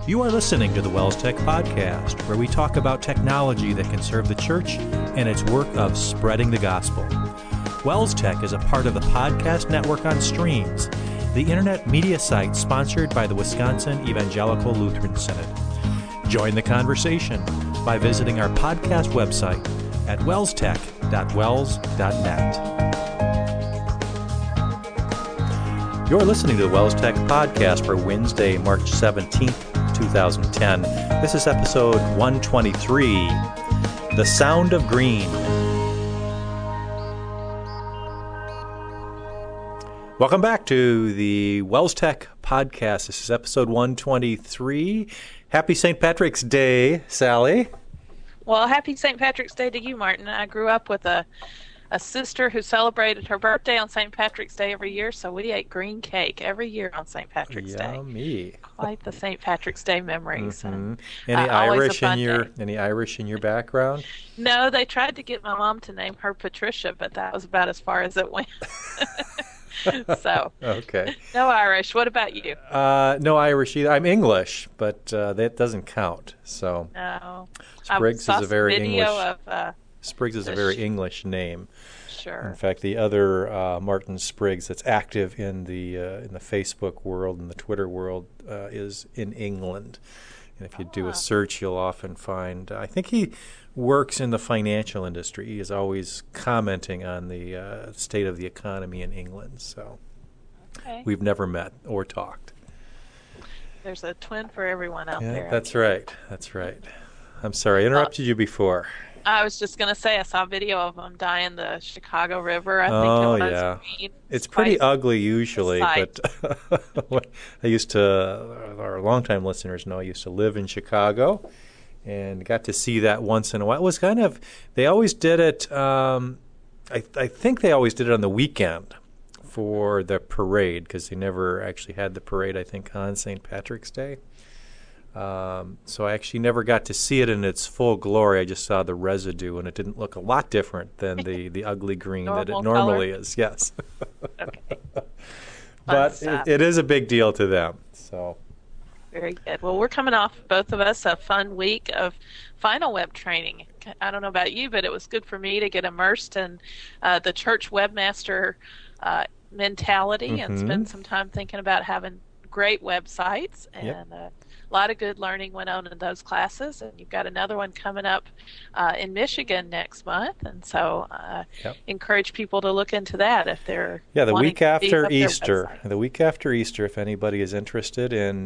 You are listening to the Wells Tech Podcast, where we talk about technology that can serve the church and its work of spreading the gospel. Wells Tech is a part of the Podcast Network on Streams, the internet media site sponsored by the Wisconsin Evangelical Lutheran Synod. Join the conversation by visiting our podcast website at wellstech.wells.net. You're listening to the Wells Tech Podcast for Wednesday, March 17th, 2010. This is episode 123, The Sound of Green. Welcome back to the Wells Tech Podcast. This is episode 123. Happy St. Patrick's Day, Sally. Well, happy St. Patrick's Day to you, Martin. I grew up with a sister who celebrated her birthday on St. Patrick's Day every year, so we ate green cake every year on St. Patrick's Day. Yummy. Quite the St. Patrick's Day memories. Mm-hmm. Any Irish in your background? No, they tried to get my mom to name her Patricia, but that was about as far as it went. So, okay. No Irish. What about you? No Irish either. I'm English, but that doesn't count. So, no. Spriggs is a very English. Of, Spriggs is a very English name. Sure. In fact, the other Martin Spriggs that's active in the Facebook world and the Twitter world is in England. And if you do a search, you'll often find. I think he works in the financial industry. He is always commenting on the state of the economy in England. So we've never met or talked. There's a twin for everyone out there. That's right. That's right. I'm sorry, I interrupted you before. I was just going to say, I saw a video of them dyeing the Chicago River. I think it was green. It's pretty ugly usually, but I used to, our longtime listeners know I used to live in Chicago and got to see that once in a while. It was kind of, they always did it, I think they always did it on the weekend for the parade, because they never actually had the parade, I think, on St. Patrick's Day. So I actually never got to see it in its full glory. I just saw the residue, and it didn't look a lot different than the ugly green that it normally is. Yes. Okay. But it is a big deal to them. So. Very good. Well, we're coming off, both of us, a fun week of Final Web training. I don't know about you, but it was good for me to get immersed in the church webmaster mentality and spend some time thinking about having great websites. And a lot of good learning went on in those classes. And you've got another one coming up in Michigan next month. And so encourage people to look into that if they're the week after Easter. The week after Easter, if anybody is interested in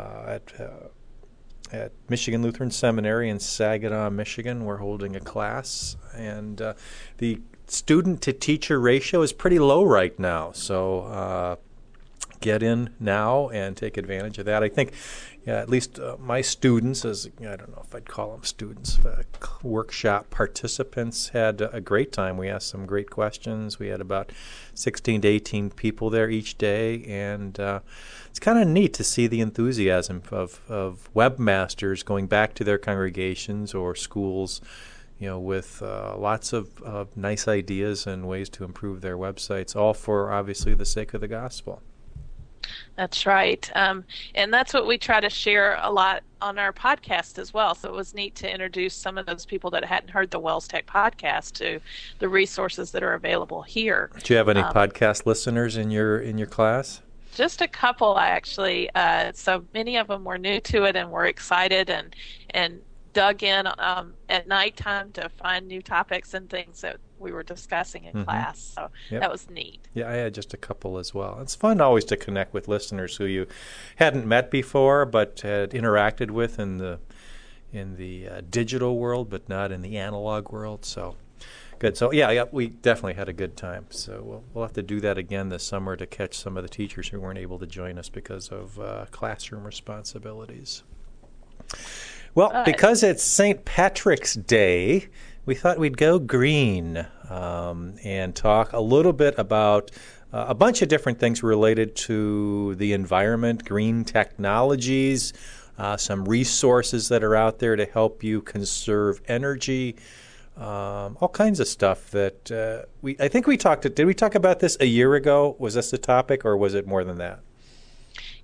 at Michigan Lutheran Seminary in Saginaw, Michigan, we're holding a class. And the student-to-teacher ratio is pretty low right now. So get in now and take advantage of that. I think, at least my students, I don't know if I'd call them students, workshop participants had a great time. We asked some great questions. We had about 16 to 18 people there each day, and it's kind of neat to see the enthusiasm of webmasters going back to their congregations or schools, with lots of nice ideas and ways to improve their websites, all for, obviously, the sake of the gospel. That's right. And that's what we try to share a lot on our podcast as well. So it was neat to introduce some of those people that hadn't heard the Wells Tech podcast to the resources that are available here. Do you have any podcast listeners in your class? Just a couple, actually. So many of them were new to it and were excited and dug in at nighttime to find new topics and things that we were discussing in class. So that was neat. Yeah, I had just a couple as well. It's fun always to connect with listeners who you hadn't met before but had interacted with in the digital world, but not in the analog world. So good. So we definitely had a good time. So we'll have to do that again this summer to catch some of the teachers who weren't able to join us because of classroom responsibilities. Well, because it's St. Patrick's Day, we thought we'd go green and talk a little bit about a bunch of different things related to the environment, green technologies, some resources that are out there to help you conserve energy, all kinds of stuff that I think we talked. Did we talk about this a year ago? Was this the topic, or was it more than that?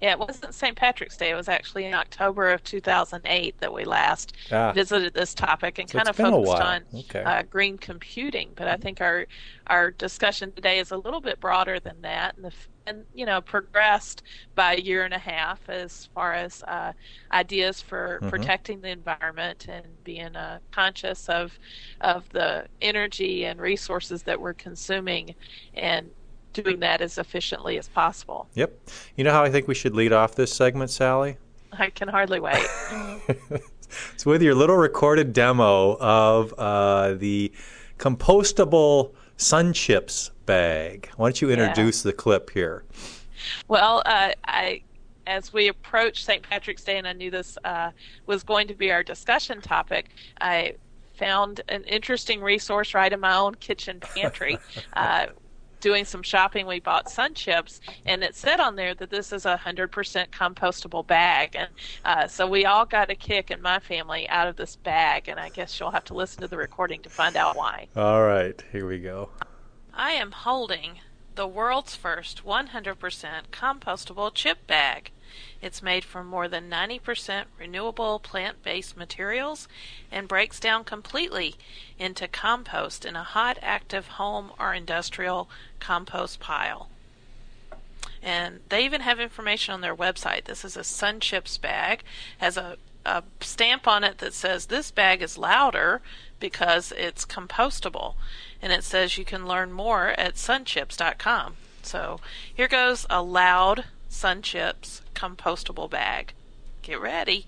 Yeah, it wasn't St. Patrick's Day. It was actually in October of 2008 that we last Ah, visited this topic and so kind it's of been a focused while. on Okay. green computing. But I think our discussion today is a little bit broader than that, and progressed by a year and a half as far as ideas for Mm-hmm. protecting the environment and being conscious of the energy and resources that we're consuming and doing that as efficiently as possible. Yep. You know how I think we should lead off this segment, Sally? I can hardly wait. It's with your little recorded demo of the compostable Sun Chips bag. Why don't you Yeah. introduce the clip here? Well, as we approach St. Patrick's Day, and I knew this was going to be our discussion topic, I found an interesting resource right in my own kitchen pantry. Doing some shopping, we bought Sun Chips, and it said on there that this is a 100% compostable bag. And so we all got a kick in my family out of this bag, and I guess you'll have to listen to the recording to find out why. All right, here we go. I am holding the world's first 100% compostable chip bag. It's made from more than 90% renewable plant-based materials and breaks down completely into compost in a hot, active home or industrial compost pile. And they even have information on their website. This is a Sun Chips bag, has a stamp on it that says this bag is louder because it's compostable. And it says you can learn more at sunchips.com. So here goes a loud Sun Chips compostable bag. Get ready.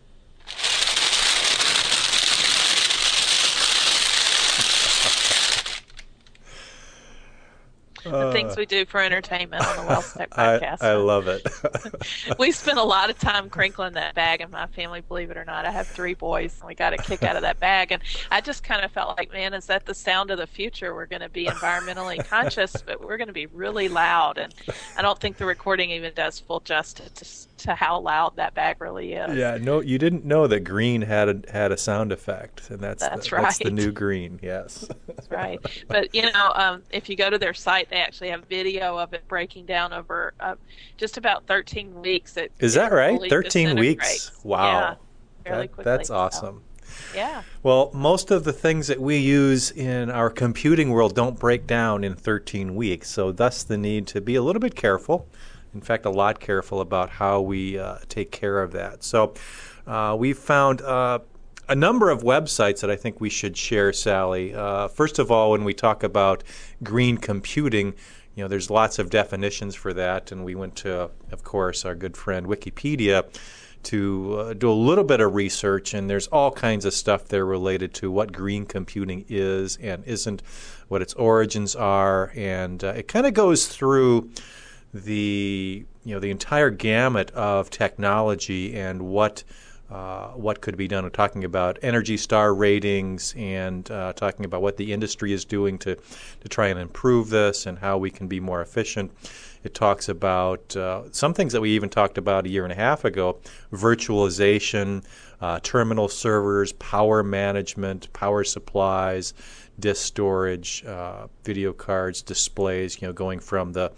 The things we do for entertainment on the Wealth Tech podcast. I love it. We spent a lot of time crinkling that bag in my family, believe it or not. I have 3 boys, and we got a kick out of that bag. And I just kind of felt like, man, is that the sound of the future? We're going to be environmentally conscious, but we're going to be really loud. And I don't think the recording even does full justice to how loud that bag really is. Yeah, no, you didn't know that green had a sound effect, and that's right. That's the new green. Yes, that's right. But if you go to their site, they actually have video of it breaking down over just about 13 weeks. Is that right? 13 weeks. weeks. Wow, yeah, fairly quickly. That's awesome. So, yeah. Well, most of the things that we use in our computing world don't break down in 13 weeks, so thus the need to be a little bit careful. In fact, a lot careful about how we take care of that. So we've found a number of websites that I think we should share, Sally. First of all, when we talk about green computing, there's lots of definitions for that, and we went to, of course, our good friend Wikipedia to do a little bit of research, and there's all kinds of stuff there related to what green computing is and isn't, what its origins are, and it kind of goes through the entire gamut of technology and what could be done. We're talking about Energy Star ratings and talking about what the industry is doing to try and improve this and how we can be more efficient. It talks about some things that we even talked about a year and a half ago: virtualization, terminal servers, power management, power supplies, disk storage, video cards, displays. Going from the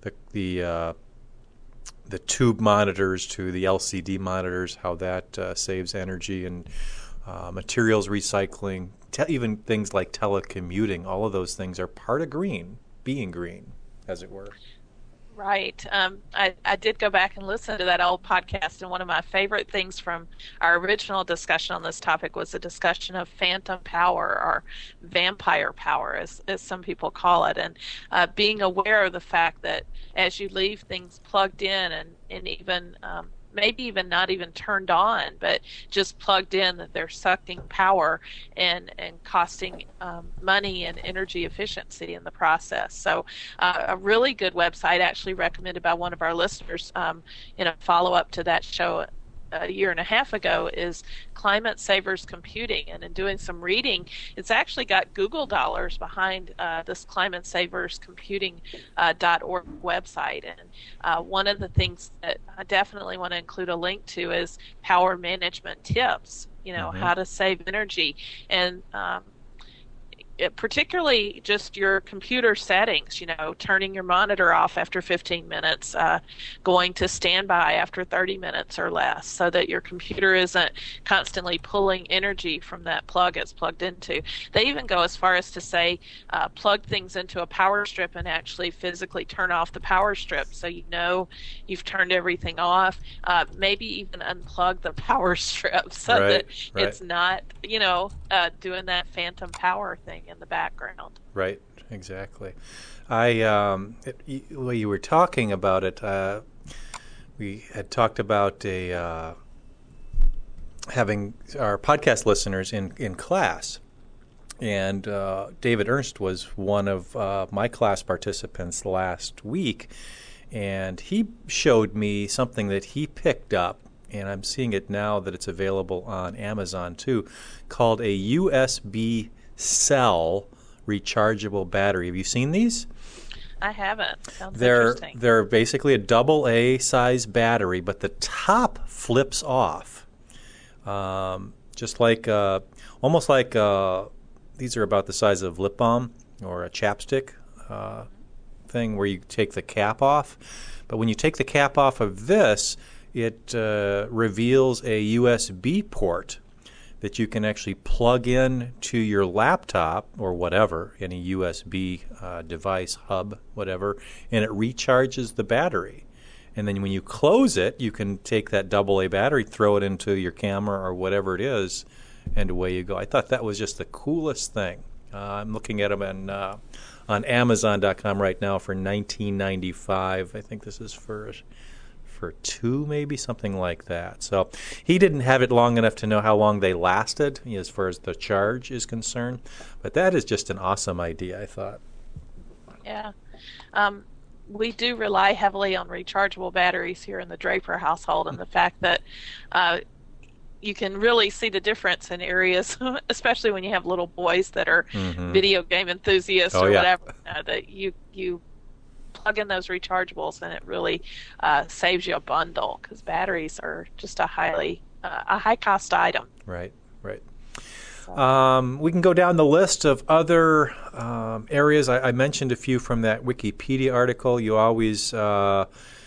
tube monitors to the LCD monitors, how that saves energy, and materials recycling, even things like telecommuting. All of those things are part of green, being green, as it were. Right. I did go back and listen to that old podcast, and one of my favorite things from our original discussion on this topic was the discussion of phantom power, or vampire power, as some people call it, and being aware of the fact that as you leave things plugged in and even maybe even not even turned on, but just plugged in, that they're sucking power and costing money and energy efficiency in the process. So a really good website, actually recommended by one of our listeners in a follow-up to that show a year and a half ago, is Climate Savers Computing. And in doing some reading, it's actually got Google dollars behind this Climate Savers Computing.org website. And one of the things that I definitely want to include a link to is power management tips, how to save energy. And particularly just your computer settings, turning your monitor off after 15 minutes, going to standby after 30 minutes or less, so that your computer isn't constantly pulling energy from that plug it's plugged into. They even go as far as to say plug things into a power strip and actually physically turn off the power strip so you've turned everything off. Maybe even unplug the power strip so that it's not, doing that phantom power thing in the background. Right, exactly. While you were talking about it, we had talked about having our podcast listeners in class, and David Ernst was one of my class participants last week, and he showed me something that he picked up, and I'm seeing it now that it's available on Amazon too, called a USB cell rechargeable battery. Have you seen these? I haven't. Sounds interesting. They're basically a AA size battery, but the top flips off. Just like, almost like these are about the size of lip balm or a chapstick thing where you take the cap off. But when you take the cap off of this, it reveals a USB port that you can actually plug in to your laptop or whatever, any USB device, hub, whatever, and it recharges the battery. And then when you close it, you can take that AA battery, throw it into your camera or whatever it is, and away you go. I thought that was just the coolest thing. I'm looking at them on Amazon.com right now for $19.95. I think this is for two, maybe, something like that. So he didn't have it long enough to know how long they lasted as far as the charge is concerned. But that is just an awesome idea, I thought. Yeah. We do rely heavily on rechargeable batteries here in the Draper household, and the fact that you can really see the difference in areas, especially when you have little boys that are video game enthusiasts whatever, that you plug in those rechargeables and it really saves you a bundle, because batteries are just a high cost item. Right. We can go down the list of other areas. I mentioned a few from that Wikipedia article. You always have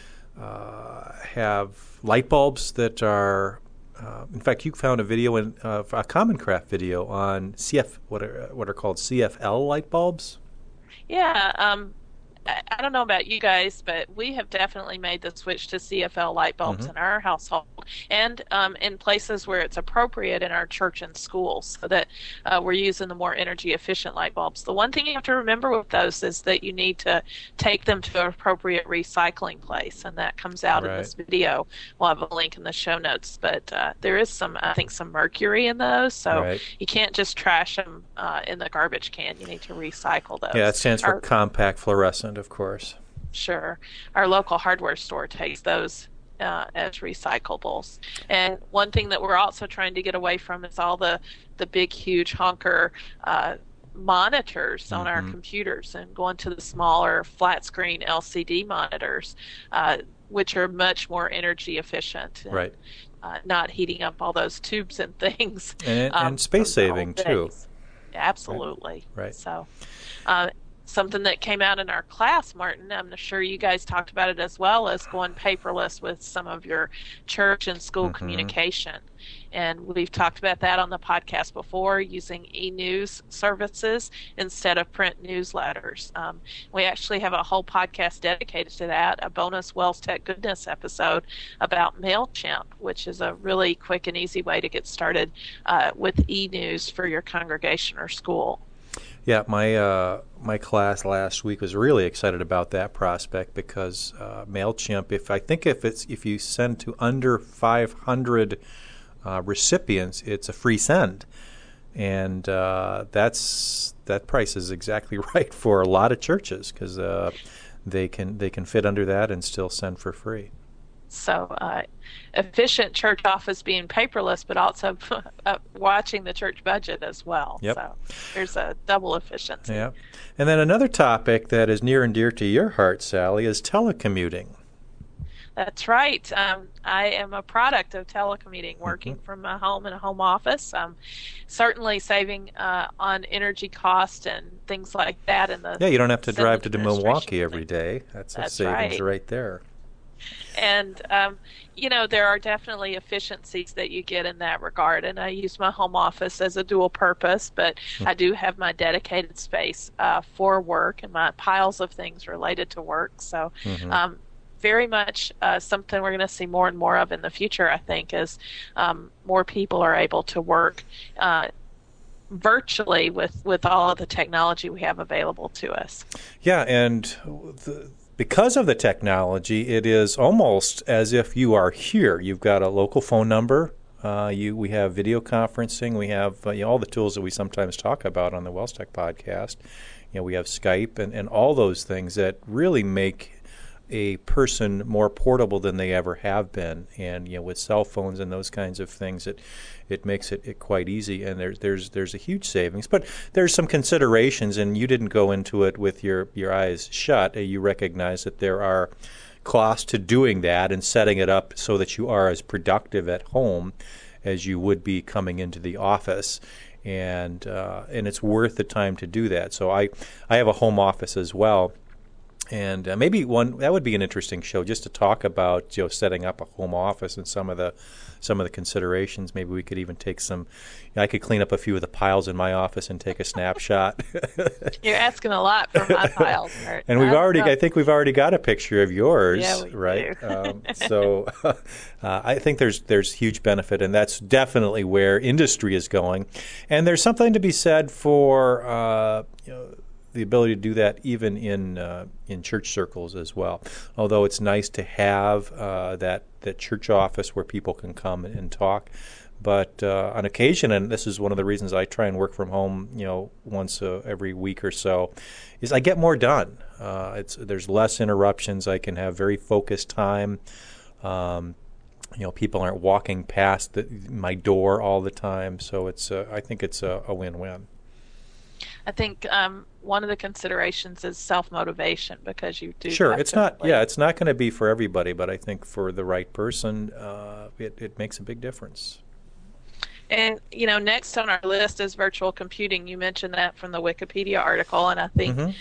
light bulbs that are, in fact, you found a video, a Common Craft video on what are called CFL light bulbs. Yeah. I don't know about you guys, but we have definitely made the switch to CFL light bulbs in our household, and in places where it's appropriate in our church and schools, so that we're using the more energy efficient light bulbs. The one thing you have to remember with those is that you need to take them to an appropriate recycling place, and that comes out in this video. We'll have a link in the show notes, but there is some mercury in those, so you can't just trash them in the garbage can. You need to recycle those. Yeah, that stands for compact fluorescent, of course. Sure. Our local hardware store takes those as recyclables. And one thing that we're also trying to get away from is all the big, huge honker monitors on our computers, and going to the smaller flat screen LCD monitors, which are much more energy efficient. Right. Not heating up all those tubes and things. And space saving, too. Absolutely. Right. So, something that came out in our class, Martin, I'm sure you guys talked about it as well, as going paperless with some of your church and school communication. And we've talked about that on the podcast before, using e-news services instead of print newsletters. We actually have a whole podcast dedicated to that, a bonus Wells Tech Goodness episode about MailChimp, which is a really quick and easy way to get started with e-news for your congregation or school. Yeah, my class last week was really excited about that prospect, because MailChimp, if you send to under 500 recipients, it's a free send, and that price is exactly right for a lot of churches, because they can fit under that and still send for free. So efficient church office being paperless, but also watching the church budget as well. Yep. So there's a double efficiency. Yeah. And then another topic that is near and dear to your heart, Sally, is telecommuting. That's right. I am a product of telecommuting, working from my home in a home office. Certainly saving on energy cost and things like that in the Yeah, you don't have to civil drive to administration Milwaukee every building. day. That's a That's savings right. right there. And, there are definitely efficiencies that you get in that regard. And I use my home office as a dual purpose, but I do have my dedicated space for work and my piles of things related to work. So, Mm-hmm. very much something we're going to see more and more of in the future, I think, as more people are able to work virtually with all of the technology we have available to us. Yeah, and because of the technology, it is almost as if you are here. You've got a local phone number. We have video conferencing. We have all the tools that we sometimes talk about on the WellsTech podcast. We have Skype and all those things that really make a person more portable than they ever have been. And with cell phones and those kinds of things, it makes it quite easy. And there's a huge savings. But there's some considerations, and you didn't go into it with your eyes shut. You recognize that there are costs to doing that and setting it up so that you are as productive at home as you would be coming into the office. And it's worth the time to do that. So I have a home office as well. And maybe that would be an interesting show, just to talk about setting up a home office and some of the considerations. Maybe we could even take I could clean up a few of the piles in my office and take a snapshot. You're asking a lot for my piles, Bert. And I think we've already got a picture of yours, yeah, we right? do. So I think there's huge benefit, and that's definitely where industry is going. And there's something to be said for the ability to do that even in church circles as well. Although it's nice to have that church office where people can come and talk. But on occasion, and this is one of the reasons I try and work from home, once every week or so, is I get more done. There's less interruptions. I can have very focused time. People aren't walking past my door all the time. So I think it's a win-win. I think one of the considerations is self-motivation, because you do. Sure, it's not going to be for everybody, but I think for the right person, it makes a big difference. And next on our list is virtual computing. You mentioned that from the Wikipedia article, and I think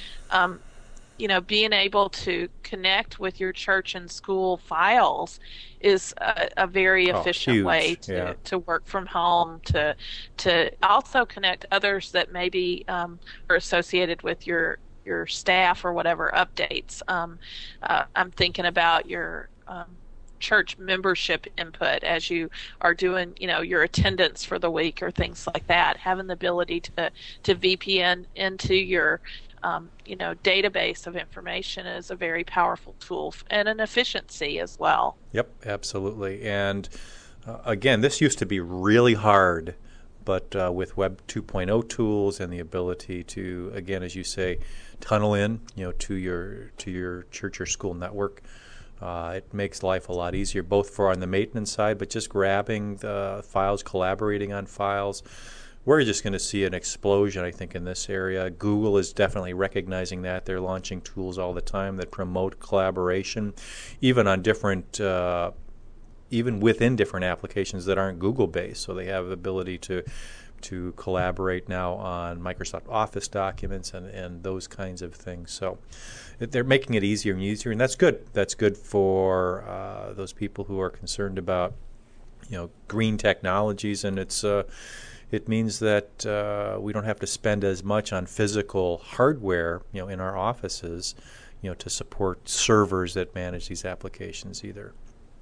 being able to connect with your church and school files is a very efficient way to work from home, to also connect others that maybe are associated with your staff or whatever updates. I'm thinking about your church membership input as you are doing, your attendance for the week or things like that. Having the ability to VPN into your database of information is a very powerful tool and an efficiency as well. Yep, absolutely. And again, this used to be really hard, but with Web 2.0 tools and the ability to, again, as you say, tunnel in, to your church or school network, it makes life a lot easier, both on the maintenance side, but just grabbing the files, collaborating on files. We're just going to see an explosion, I think, in this area. Google is definitely recognizing that. They're launching tools all the time that promote collaboration, even on different, even within different applications that aren't Google-based. So they have the ability to collaborate now on Microsoft Office documents and those kinds of things. So they're making it easier and easier, and that's good. That's good for those people who are concerned about, green technologies, and it means that we don't have to spend as much on physical hardware, in our offices, to support servers that manage these applications either.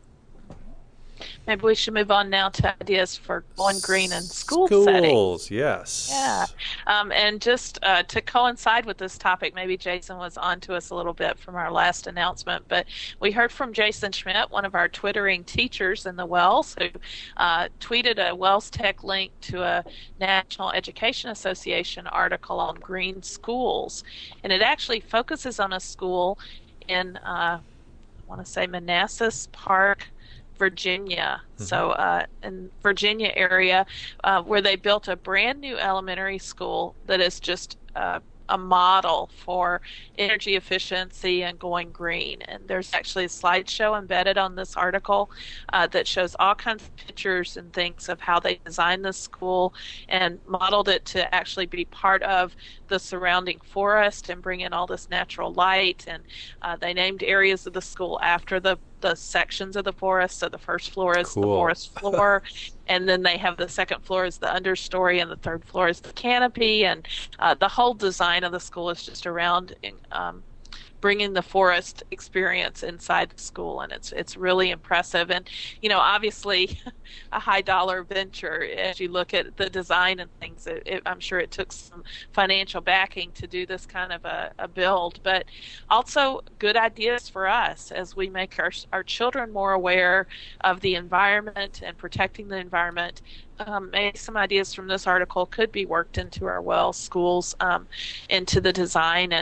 Maybe we should move on now to ideas for going green in school settings. Schools, yes. Yeah. And just to coincide with this topic, maybe Jason was on to us a little bit from our last announcement, but we heard from Jason Schmidt, one of our Twittering teachers in the WELS, who tweeted a WellsTech link to a National Education Association article on green schools. And it actually focuses on a school in, I want to say, Manassas Park, Virginia. Mm-hmm. So in Virginia area, where they built a brand new elementary school that is just a model for energy efficiency and going green. And there's actually a slideshow embedded on this article that shows all kinds of pictures and things of how they designed the school and modeled it to actually be part of the surrounding forest and bring in all this natural light. And they named areas of the school after the sections of the forest. So the first floor is the forest floor, and then they have the second floor is the understory, and the third floor is the canopy. And the whole design of the school is just around bringing the forest experience inside the school, and it's really impressive. And obviously a high dollar venture as you look at the design and things. I'm sure it took some financial backing to do this kind of a build, but also good ideas for us as we make our children more aware of the environment and protecting the environment. Maybe some ideas from this article could be worked into our WELS schools, into the design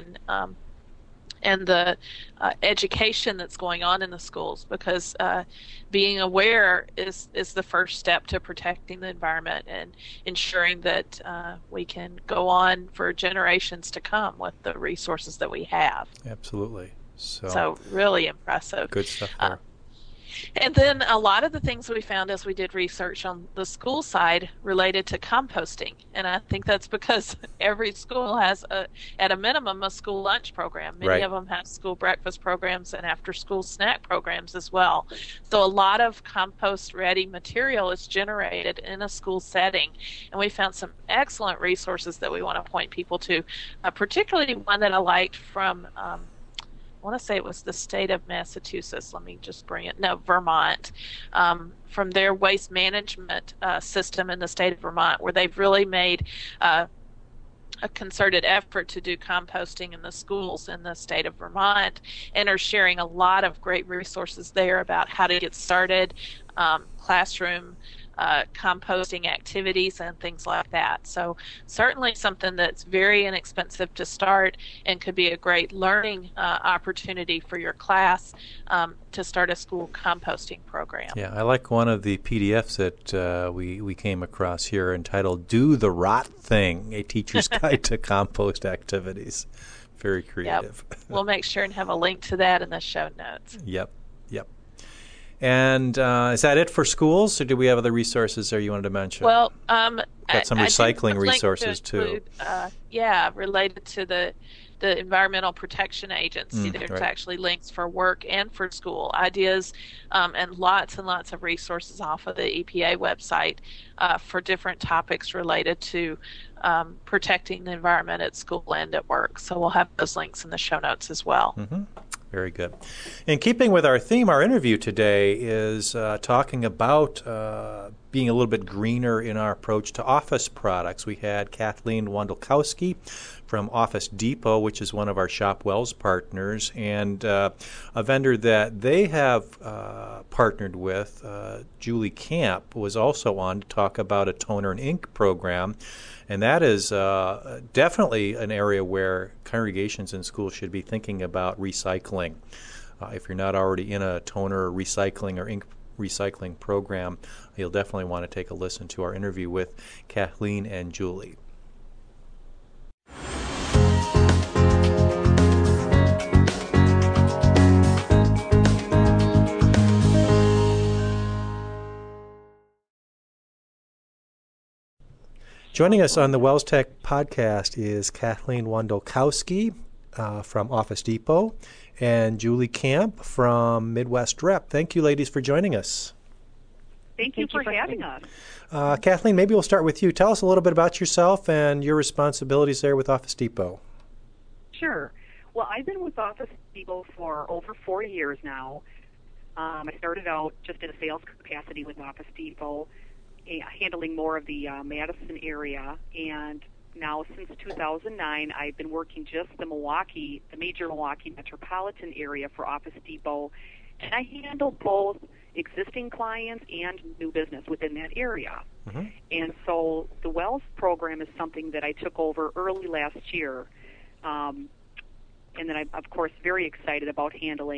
and the education that's going on in the schools, because being aware is the first step to protecting the environment and ensuring that we can go on for generations to come with the resources that we have. Absolutely. So really impressive. Good stuff there. And then a lot of the things we found as we did research on the school side related to composting. And I think that's because every school has, at a minimum, a school lunch program. Many of them have school breakfast programs and after-school snack programs as well. So a lot of compost-ready material is generated in a school setting. And we found some excellent resources that we want to point people to, particularly one that I liked from I want to say it was the state of Massachusetts. Let me just bring it. No, Vermont. From their waste management system in the state of Vermont, where they've really made a concerted effort to do composting in the schools in the state of Vermont, and are sharing a lot of great resources there about how to get started, classroom composting activities and things like that. So certainly something that's very inexpensive to start and could be a great learning opportunity for your class to start a school composting program. Yeah, I like one of the PDFs that we came across here entitled "Do the Rot Thing: A Teacher's Guide to Compost Activities." Very creative. Yep. We'll make sure and have a link to that in the show notes. Yep. And is that it for schools, or do we have other resources there you wanted to mention? Well, got some recycling resources too. Related to the Environmental Protection Agency. There's actually links for work and for school ideas, and lots of resources off of the EPA website for different topics related to protecting the environment at school and at work. So we'll have those links in the show notes as well. Mm-hmm. Very good. In keeping with our theme, our interview today is talking about being a little bit greener in our approach to office products. We had Kathleen Wondolkowski from Office Depot, which is one of our Shop Wells partners, and a vendor that they have partnered with, Julie Camp, was also on to talk about a toner and ink program. And that is definitely an area where congregations and schools should be thinking about recycling. If you're not already in a toner recycling or ink recycling program, you'll definitely want to take a listen to our interview with Kathleen and Julie. Joining us on the WELS Tech podcast is Kathleen Wondolkowski from Office Depot and Julie Camp from Midwest Rep. Thank you, ladies, for joining us. Thank you for having us. Kathleen, maybe we'll start with you. Tell us a little bit about yourself and your responsibilities there with Office Depot. Sure. Well, I've been with Office Depot for over 4 years now. I started out just in a sales capacity with Office Depot, handling more of the Madison area, and now since 2009 I've been working just the major Milwaukee metropolitan area for Office Depot, and I handle both existing clients and new business within that area. Mm-hmm. And so the WELS program is something that I took over early last year, and then I'm of course very excited about handling.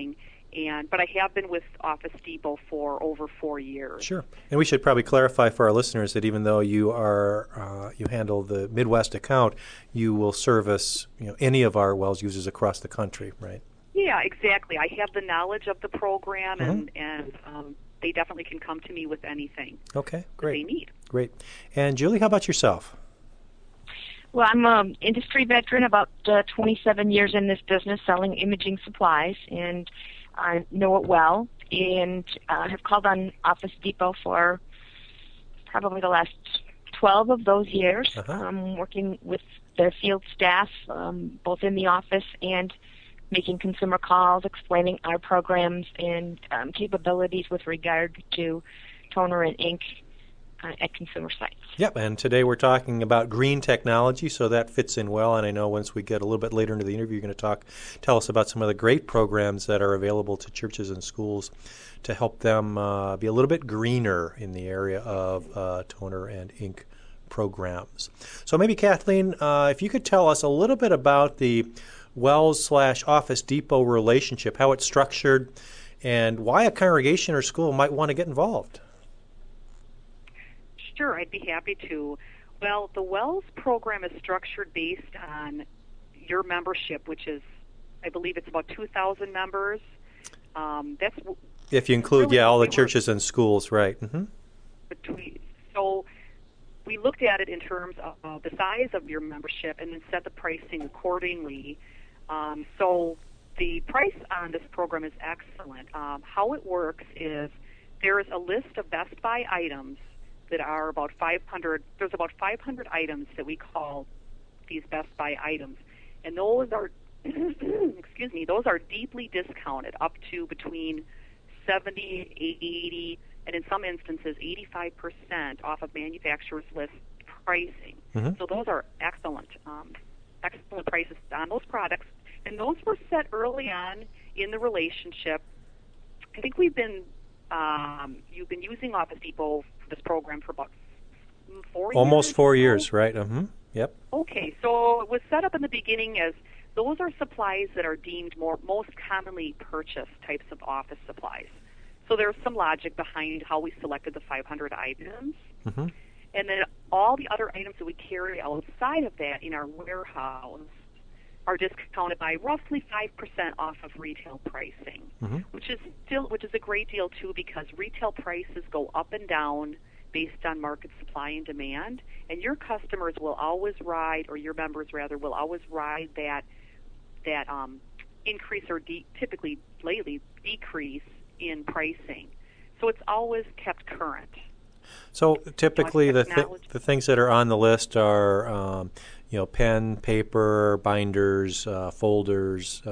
But I have been with Office Depot for over 4 years. Sure. And we should probably clarify for our listeners that even though you handle the Midwest account, you will service any of our Wells users across the country, right? Yeah, exactly. I have the knowledge of the program, and they definitely can come to me with anything okay, great. That they need. Great. And Julie, how about yourself? Well, I'm an industry veteran, about 27 years in this business selling imaging supplies, and I know it well, and have called on Office Depot for probably the last 12 of those years, working with their field staff, both in the office and making consumer calls, explaining our programs and capabilities with regard to toner and ink at consumer sites. Yep, and today we're talking about green technology, so that fits in well. And I know once we get a little bit later into the interview, you're going to tell us about some of the great programs that are available to churches and schools to help them be a little bit greener in the area of toner and ink programs. So maybe, Kathleen, if you could tell us a little bit about the Wells/Office Depot relationship, how it's structured, and why a congregation or school might want to get involved. Sure, I'd be happy to. Well, the Wells program is structured based on your membership, which is, I believe it's about 2,000 members. That's if you include, really all the churches and schools, right. Mm-hmm. So we looked at it in terms of the size of your membership and then set the pricing accordingly. So the price on this program is excellent. How it works is there is a list of Best Buy items that are about 500. There's about 500 items that we call these Best Buy items, and those are, those are deeply discounted up to between 70, 80, and in some instances 85% off of manufacturer's list pricing. Mm-hmm. So those are excellent prices on those products, and those were set early on in the relationship. I think you've been using Office Depot for this program for about 4 years. Almost 4 years, right? Yep. Okay, so it was set up in the beginning as those are supplies that are deemed most commonly purchased types of office supplies. So there's some logic behind how we selected the 500 items. Mm-hmm. And then all the other items that we carry outside of that in our warehouse are discounted by roughly 5% off of retail pricing, mm-hmm. which is a great deal too, because retail prices go up and down based on market supply and demand, and your customers will always ride, or your members rather, will always ride that increase or typically lately decrease in pricing. So it's always kept current. So typically the things that are on the list are pen, paper, binders, folders,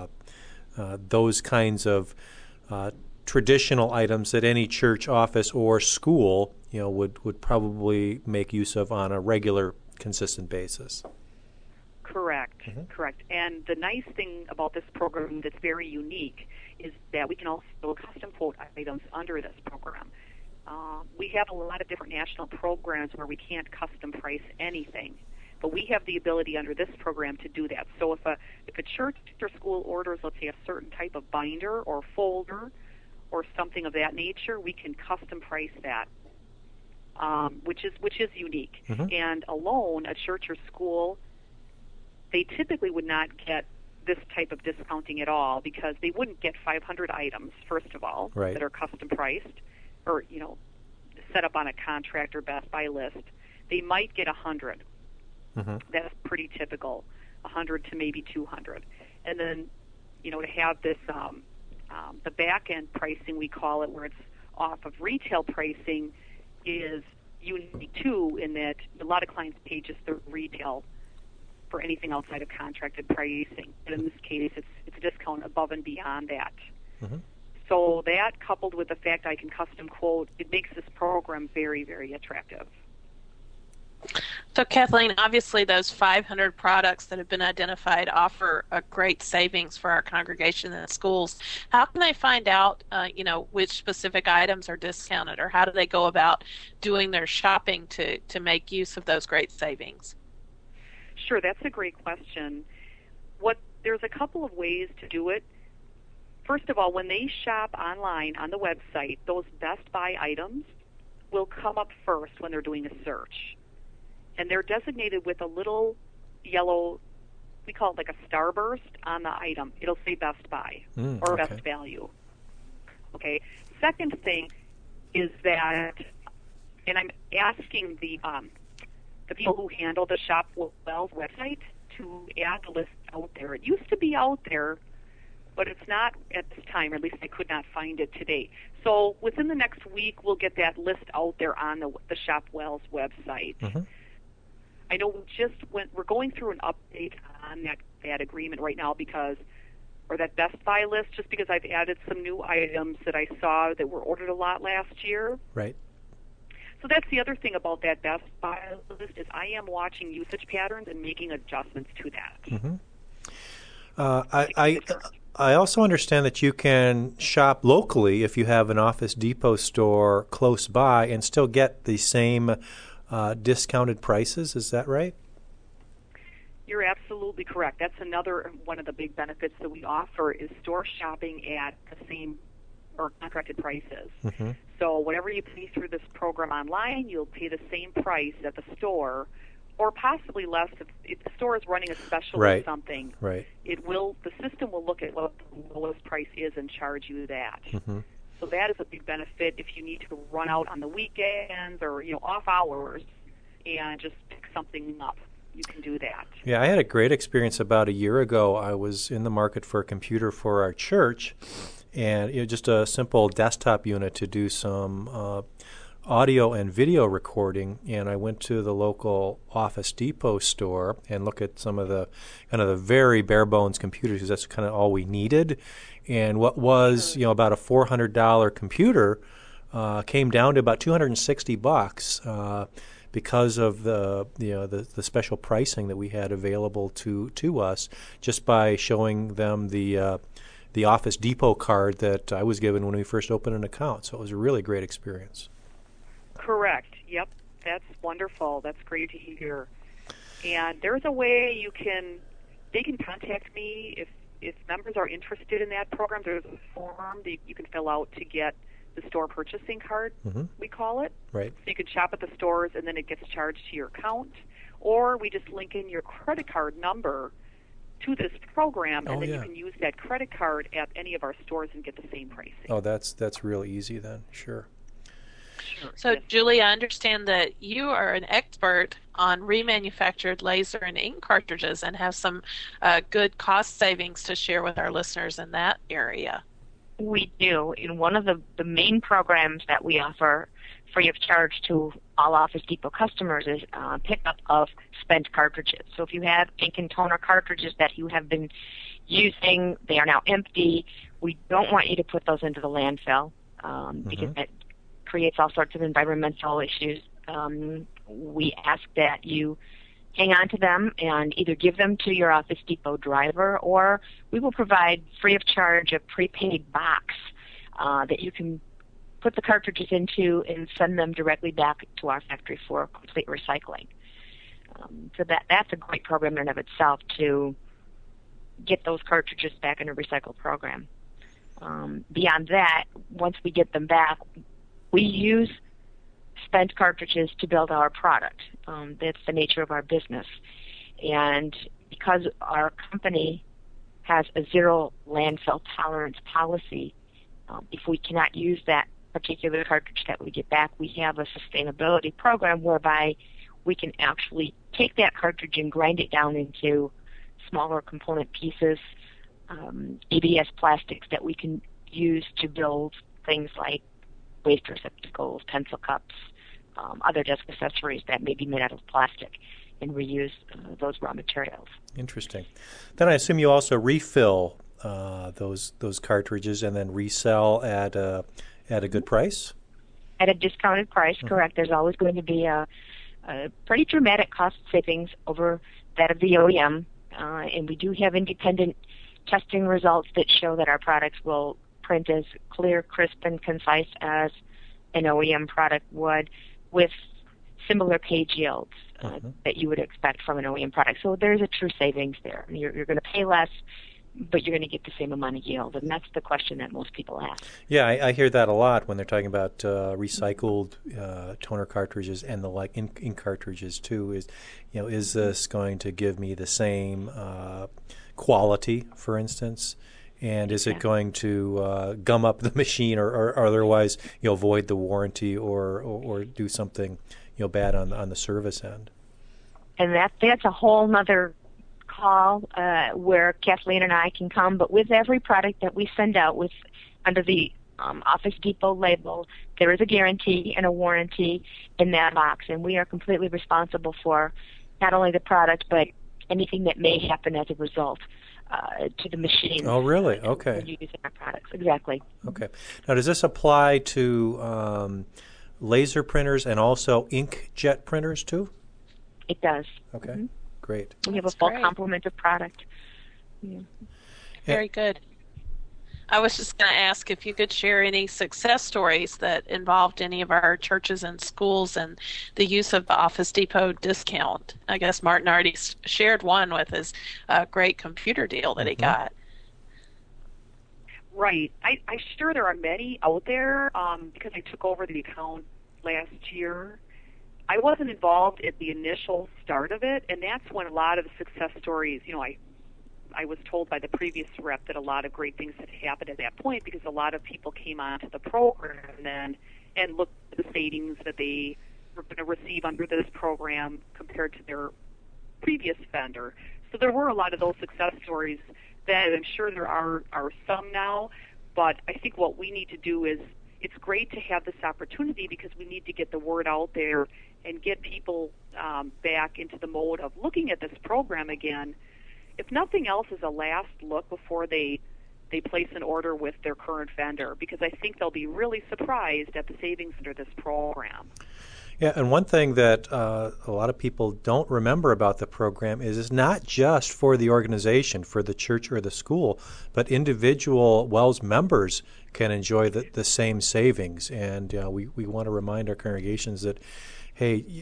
those kinds of traditional items that any church, office, or school would probably make use of on a regular, consistent basis. Correct, mm-hmm. Correct. And the nice thing about this program that's very unique is that we can also custom quote items under this program. We have a lot of different national programs where we can't custom price anything, but we have the ability under this program to do that. So if a church or school orders, let's say, a certain type of binder or folder or something of that nature, we can custom price that, which is unique. Mm-hmm. And alone, a church or school, they typically would not get this type of discounting at all, because they wouldn't get 500 items, first of all, right, that are custom priced or set up on a contract or Best Buy list. They might get 100. Mm-hmm. That's pretty typical, 100 to maybe 200. And then, to have this, the back end pricing, we call it, where it's off of retail pricing, is unique too, in that a lot of clients pay just the retail for anything outside of contracted pricing. And in this case, it's a discount above and beyond that. Mm-hmm. So that, coupled with the fact I can custom quote, it makes this program very, very attractive. So, Kathleen, obviously those 500 products that have been identified offer a great savings for our congregation and schools. How can they find out, which specific items are discounted, or how do they go about doing their shopping to make use of those great savings? Sure, that's a great question. There's a couple of ways to do it. first of all, when they shop online on the website, those Best Buy items will come up first when they're doing a search. And they're designated with a little yellow, we call it like a starburst on the item. It'll say Best Buy or okay. Best Value. Okay. Second thing is that, and I'm asking the people who handle the ShopWell's website to add the list out there. It used to be out there, but it's not at this time, or at least I could not find it today. So within the next week, we'll get that list out there on the ShopWell's website. Mm-hmm. I know we're going through an update on that agreement right now or that Best Buy list, just because I've added some new items that I saw that were ordered a lot last year. Right. So that's the other thing about that Best Buy list is I am watching usage patterns and making adjustments to that. Mm-hmm. I also understand that you can shop locally if you have an Office Depot store close by and still get the same discounted prices. Is that right? You're absolutely correct. That's another one of the big benefits that we offer is store shopping at the same or contracted prices. Mm-hmm. So whatever you pay through this program online, you'll pay the same price at the store, or possibly less if the store is running a special or something. Right. The system will look at what the lowest price is and charge you that. Mm-hmm. So that is a big benefit if you need to run out on the weekends or off hours and just pick something up. You can do that. Yeah, I had a great experience about a year ago. I was in the market for a computer for our church, and just a simple desktop unit to do some audio and video recording. And I went to the local Office Depot store and looked at some of the kind of the very bare bones computers, because that's kind of all we needed. And what was about a $400 computer came down to about $260. Because of the special pricing that we had available to us, just by showing them the Office Depot card that I was given when we first opened an account. So it was a really great experience. Correct. Yep. That's wonderful. That's great to hear. And there's a way they can contact me if members are interested in that program. There's a form that you can fill out to get the store purchasing card, we call it. Right. So you can shop at the stores and then it gets charged to your account. Or we just link in your credit card number to this program, and then you can use that credit card at any of our stores and get the same pricing. Oh, that's real easy then. Sure. So, Julie, I understand that you are an expert on remanufactured laser and ink cartridges and have some good cost savings to share with our listeners in that area. We do. In one of the main programs that we offer free of charge to all Office Depot customers is pickup of spent cartridges. So if you have ink and toner cartridges that you have been using, they are now empty, we don't want you to put those into the landfill because that creates all sorts of environmental issues. We ask that you hang on to them and either give them to your Office Depot driver, or we will provide free of charge a prepaid box that you can put the cartridges into and send them directly back to our factory for complete recycling. So that's a great program in and of itself to get those cartridges back in a recycle program. Beyond that, once we get them back, we use spent cartridges to build our product. That's the nature of our business. And because our company has a zero landfill tolerance policy, if we cannot use that particular cartridge that we get back, we have a sustainability program whereby we can actually take that cartridge and grind it down into smaller component pieces, ABS plastics that we can use to build things like waste receptacles, pencil cups, other desk accessories that may be made out of plastic, and reuse those raw materials. Interesting. Then I assume you also refill those cartridges and then resell at a good price? At a discounted price, correct. There's always going to be a pretty dramatic cost savings over that of the OEM, and we do have independent testing results that show that our products will print as clear, crisp, and concise as an OEM product would, with similar page yields that you would expect from an OEM product. So there's a true savings there. You're going to pay less. but you're going to get the same amount of yield. And that's the question that most people ask. Yeah, I hear that a lot when they're talking about recycled toner cartridges and the like ink cartridges too. Is this going to give me the same quality, for instance? And is it going to gum up the machine or otherwise, void the warranty or do something, bad on the service end? And that's a whole nother call where Kathleen and I can come. But with every product that we send out under the Office Depot label, there is a guarantee and a warranty in that box, and we are completely responsible for not only the product but anything that may happen as a result to the machine. Oh, really? Okay. When you're using our products, exactly. Okay. Now, does this apply to laser printers and also inkjet printers too? It does. Okay. Mm-hmm. Great. We have a full complement of product. Yeah. Very good. I was just going to ask if you could share any success stories that involved any of our churches and schools and the use of the Office Depot discount. I guess Martin already shared one with his great computer deal that he got. Right. I'm sure there are many out there because I took over the account last year. I wasn't involved at the initial start of it, and that's when a lot of the success stories, I was told by the previous rep that a lot of great things had happened at that point because a lot of people came onto the program then and looked at the savings that they were going to receive under this program compared to their previous vendor. So there were a lot of those success stories then. I'm sure there are some now, but I think what we need to do is it's great to have this opportunity because we need to get the word out there and get people back into the mode of looking at this program again. If nothing else, is a last look before they place an order with their current vendor, because I think they'll be really surprised at the savings under this program. Yeah, and one thing that a lot of people don't remember about the program is it's not just for the organization, for the church or the school, but individual WELS members can enjoy the same savings. And we want to remind our congregations that, hey,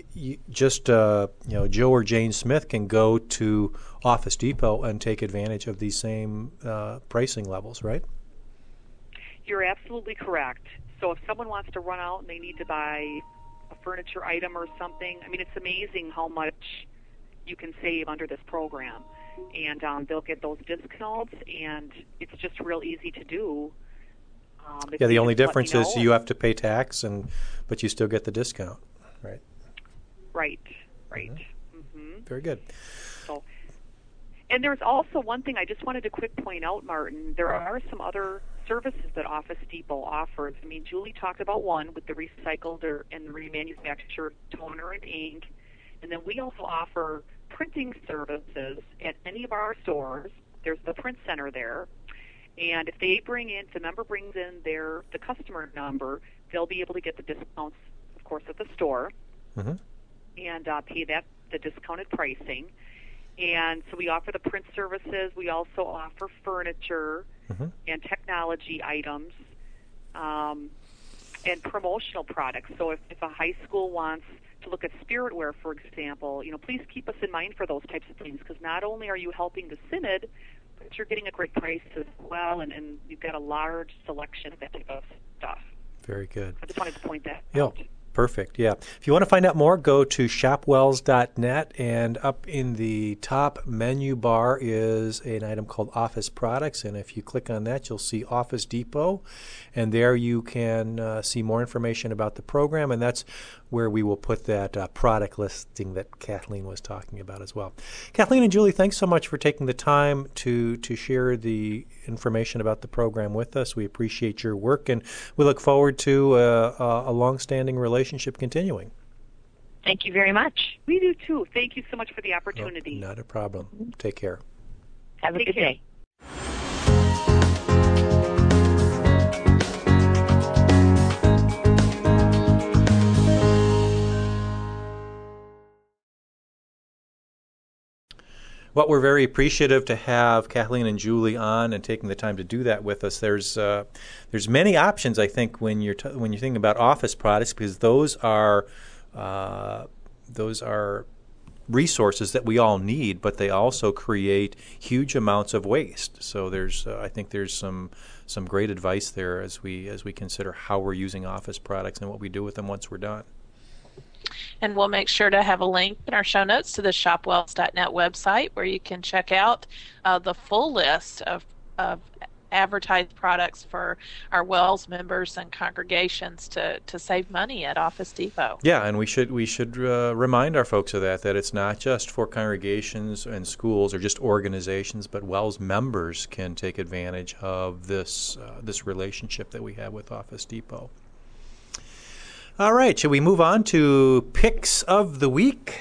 Joe or Jane Smith can go to Office Depot and take advantage of these same pricing levels, right? You're absolutely correct. So if someone wants to run out and they need to buy a furniture item or something, it's amazing how much you can save under this program. And they'll get those discounts, and it's just real easy to do. The only difference is you have to pay tax, but you still get the discount. Right. Right. Mm-hmm. Very good. So, and there's also one thing I just wanted to quick point out, Martin. There are some other services that Office Depot offers. Julie talked about one with the recycled and remanufactured toner and ink. And then we also offer printing services at any of our stores. There's the print center there. And if the member brings in the customer number, they'll be able to get the discounts, of course, at the store, and pay the discounted pricing. And so we offer the print services. We also offer furniture and technology items and promotional products. So if a high school wants to look at spiritware, for example, please keep us in mind for those types of things, because not only are you helping the synod, but you're getting a great price as well, and you've got a large selection of that type of stuff. Very good. I just wanted to point that out. Perfect, yeah. If you want to find out more, go to shopwells.net, and up in the top menu bar is an item called Office Products, and if you click on that, you'll see Office Depot, and there you can see more information about the program, and that's where we will put that product listing that Kathleen was talking about as well. Kathleen and Julie, thanks so much for taking the time to share the information about the program with us. We appreciate your work, and we look forward to a long-standing relationship continuing. Thank you very much. We do too. Thank you so much for the opportunity. Not a problem. Take care. Have a good day. Well, we're very appreciative to have Kathleen and Julie on and taking the time to do that with us. There's many options, I think, when you're thinking about office products, because those are resources that we all need, but they also create huge amounts of waste. So I think there's some great advice there as we consider how we're using office products and what we do with them once we're done. And we'll make sure to have a link in our show notes to the shopwells.net website where you can check out the full list of advertised products for our Wells members and congregations to save money at Office Depot. Yeah, and we should remind our folks of that it's not just for congregations and schools or just organizations, but Wells members can take advantage of this relationship that we have with Office Depot. All right, shall we move on to Picks of the Week?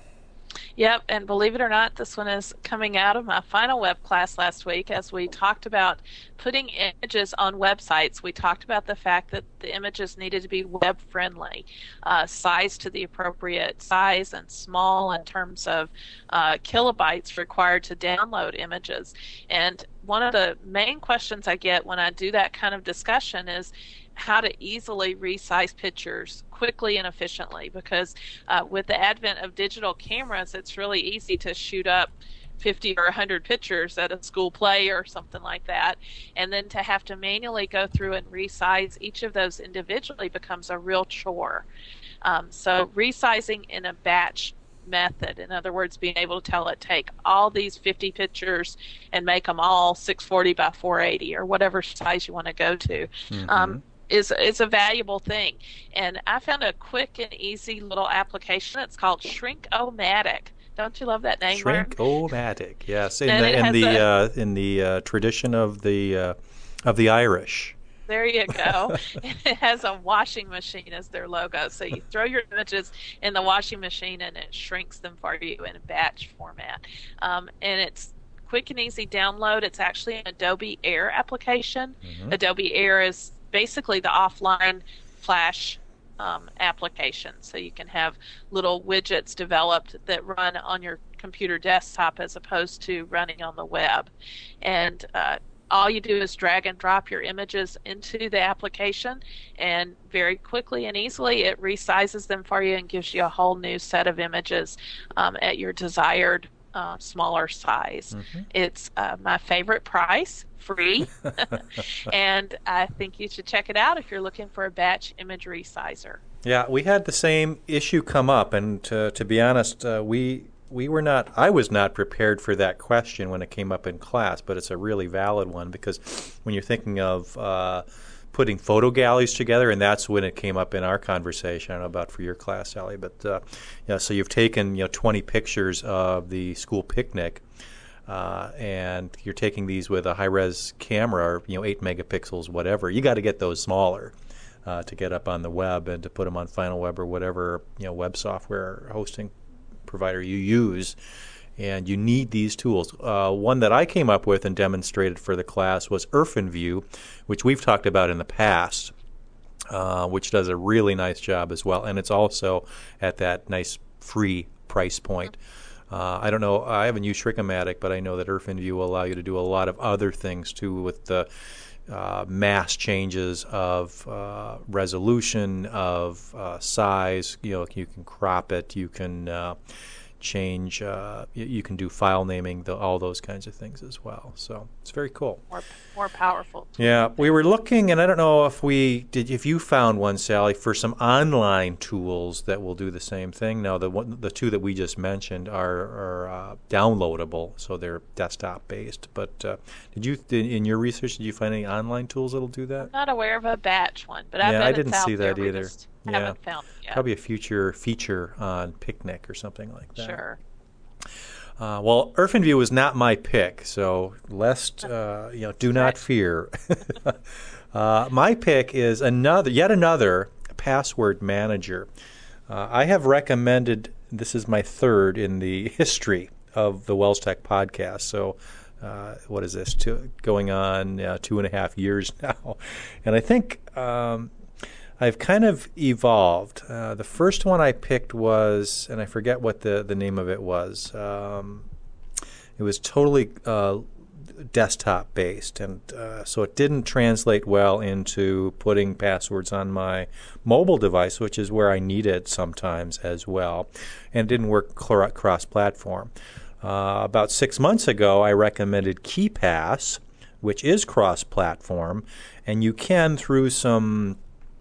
Yep, and believe it or not, this one is coming out of my final web class last week as we talked about putting images on websites. We talked about the fact that the images needed to be web-friendly, sized to the appropriate size and small in terms of kilobytes required to download images. And one of the main questions I get when I do that kind of discussion is how to easily resize pictures quickly and efficiently, because with the advent of digital cameras, it's really easy to shoot up 50 or 100 pictures at a school play or something like that, and then to have to manually go through and resize each of those individually becomes a real chore. So resizing in a batch method, in other words, being able to tell it take all these 50 pictures and make them all 640 by 480 or whatever size you want to go to, is a valuable thing. And I found a quick and easy little application. It's called Shrink-O-Matic. Don't you love that name? Shrink-O-Matic, yes, in the tradition of the Irish. There you go. It has a washing machine as their logo. So you throw your images in the washing machine and it shrinks them for you in a batch format. And it's quick and easy download. It's actually an Adobe Air application. Adobe Air is basically the offline Flash application. So you can have little widgets developed that run on your computer desktop as opposed to running on the web. And all you do is drag and drop your images into the application, and very quickly and easily it resizes them for you and gives you a whole new set of images at your desired smaller size. It's my favorite price, free, and I think you should check it out if you're looking for a batch image resizer. Yeah, we had the same issue come up, and to be honest, I was not prepared for that question when it came up in class, but it's a really valid one, because when you're thinking of putting photo galleries together, and that's when it came up in our conversation. I don't know about for your class, Sally, but so you've taken 20 pictures of the school picnic, and you're taking these with a high-res camera, or 8 megapixels, whatever. You got to get those smaller to get up on the web and to put them on Final Web or whatever web software hosting provider you use. And you need these tools. One that I came up with and demonstrated for the class was IrfanView, which we've talked about in the past, which does a really nice job as well. And it's also at that nice free price point. I don't know, I haven't used Shrink-O-Matic, but I know that IrfanView will allow you to do a lot of other things too, with the mass changes of resolution, of size. You can crop it, you can change, you can do file naming, all those kinds of things as well. So it's very cool. More powerful. Yeah, we were looking, and I don't know if you found one, Sally, for some online tools that will do the same thing. Now, the two that we just mentioned are downloadable, so they're desktop based. But in your research, did you find any online tools that'll do that? I'm not aware of a batch one, but I didn't see that either. Haven't found it yet. Probably a future feature on Picnic or something like that. Sure. Well, IrfanView was not my pick, so lest do not fear. My pick is yet another password manager. I have recommended. This is my third in the history of the Wells Tech podcast. So. What is this? Going on 2.5 years now, and I think. I've kind of evolved. The first one I picked was, and I forget what the name of it was. It was totally desktop based, and so it didn't translate well into putting passwords on my mobile device, which is where I need it sometimes as well, and it didn't work cross-platform. About 6 months ago, I recommended KeePass, which is cross-platform, and you can through some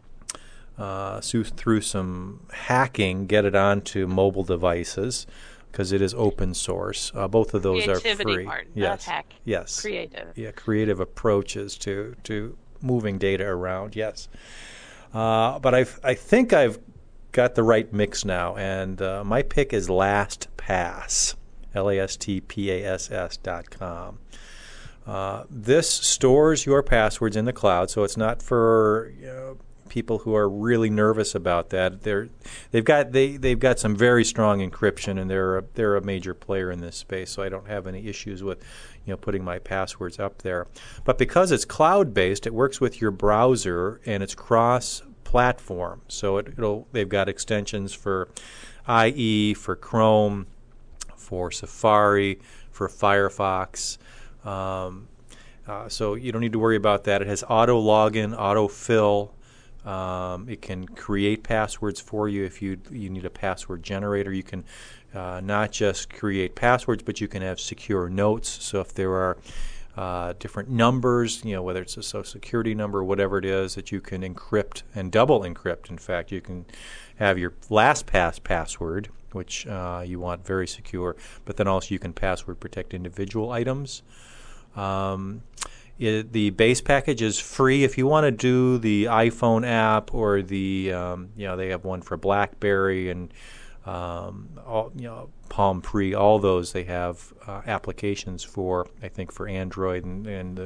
hacking get it onto mobile devices, because it is open source. Both of those Creativity, are free. Martin, Yes. not hack. Yes. Creative. Yeah, creative approaches to moving data around. Yes. But I think I've got the right mix now, and my pick is LastPass, LASTPASS.com. This stores your passwords in the cloud, so it's not for people who are really nervous about that. They've got some very strong encryption, and they're a major player in this space. So I don't have any issues with putting my passwords up there. But because it's cloud based, it works with your browser, and it's cross-platform. So they've got extensions for IE, for Chrome, for Safari, for Firefox. So you don't need to worry about that. It has auto login, auto fill. It can create passwords for you if you need a password generator. You can not just create passwords, but you can have secure notes. So if there are different numbers, whether it's a social security number or whatever it is, that you can encrypt and double encrypt. In fact, you can have your LastPass password, which you want very secure, but then also you can password protect individual items. The base package is free. If you want to do the iPhone app or they have one for BlackBerry and Palm Pre, all those they have applications for. I think for Android and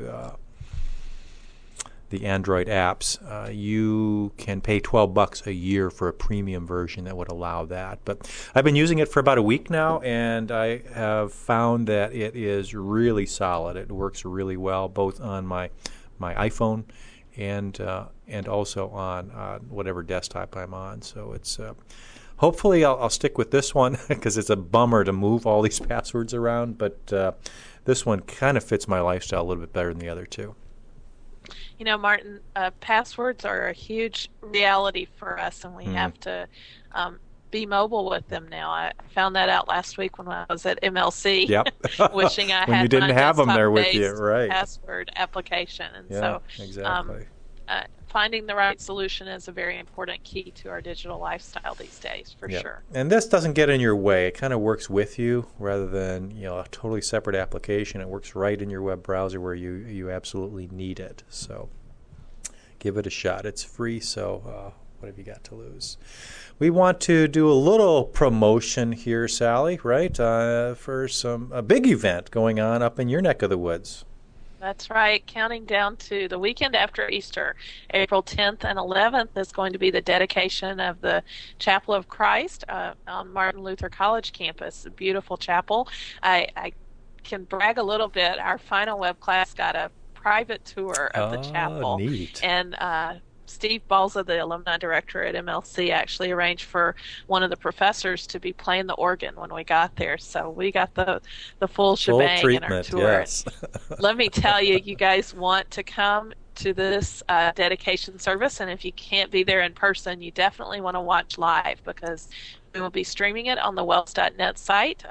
the Android apps, you can pay $12 a year for a premium version that would allow that. But I've been using it for about a week now, and I have found that it is really solid. It works really well, both on my iPhone and also on whatever desktop I'm on. So it's hopefully I'll stick with this one, because it's a bummer to move all these passwords around. But this one kind of fits my lifestyle a little bit better than the other two. Martin, passwords are a huge reality for us, and we have to be mobile with them now. I found that out last week when I was at MLC. Yep. Wishing I when had you didn't my have them there with you, desktop-based right? Password application, and so exactly. Finding the right solution is a very important key to our digital lifestyle these days, for sure. And this doesn't get in your way. It kind of works with you rather than a totally separate application. It works right in your web browser where you absolutely need it. So give it a shot. It's free, so what have you got to lose? We want to do a little promotion here, Sally, right, for a big event going on up in your neck of the woods. That's right. Counting down to the weekend after Easter, April 10th and 11th is going to be the dedication of the Chapel of Christ on Martin Luther College campus. A beautiful chapel. I can brag a little bit. Our final web class got a private tour of the chapel. Neat. And Steve Balza, the alumni director at MLC, actually arranged for one of the professors to be playing the organ when we got there. So we got the full shebang in our tour. Yes. Let me tell you, you guys want to come to this dedication service, and if you can't be there in person, you definitely want to watch live, because we will be streaming it on the Wells.net site.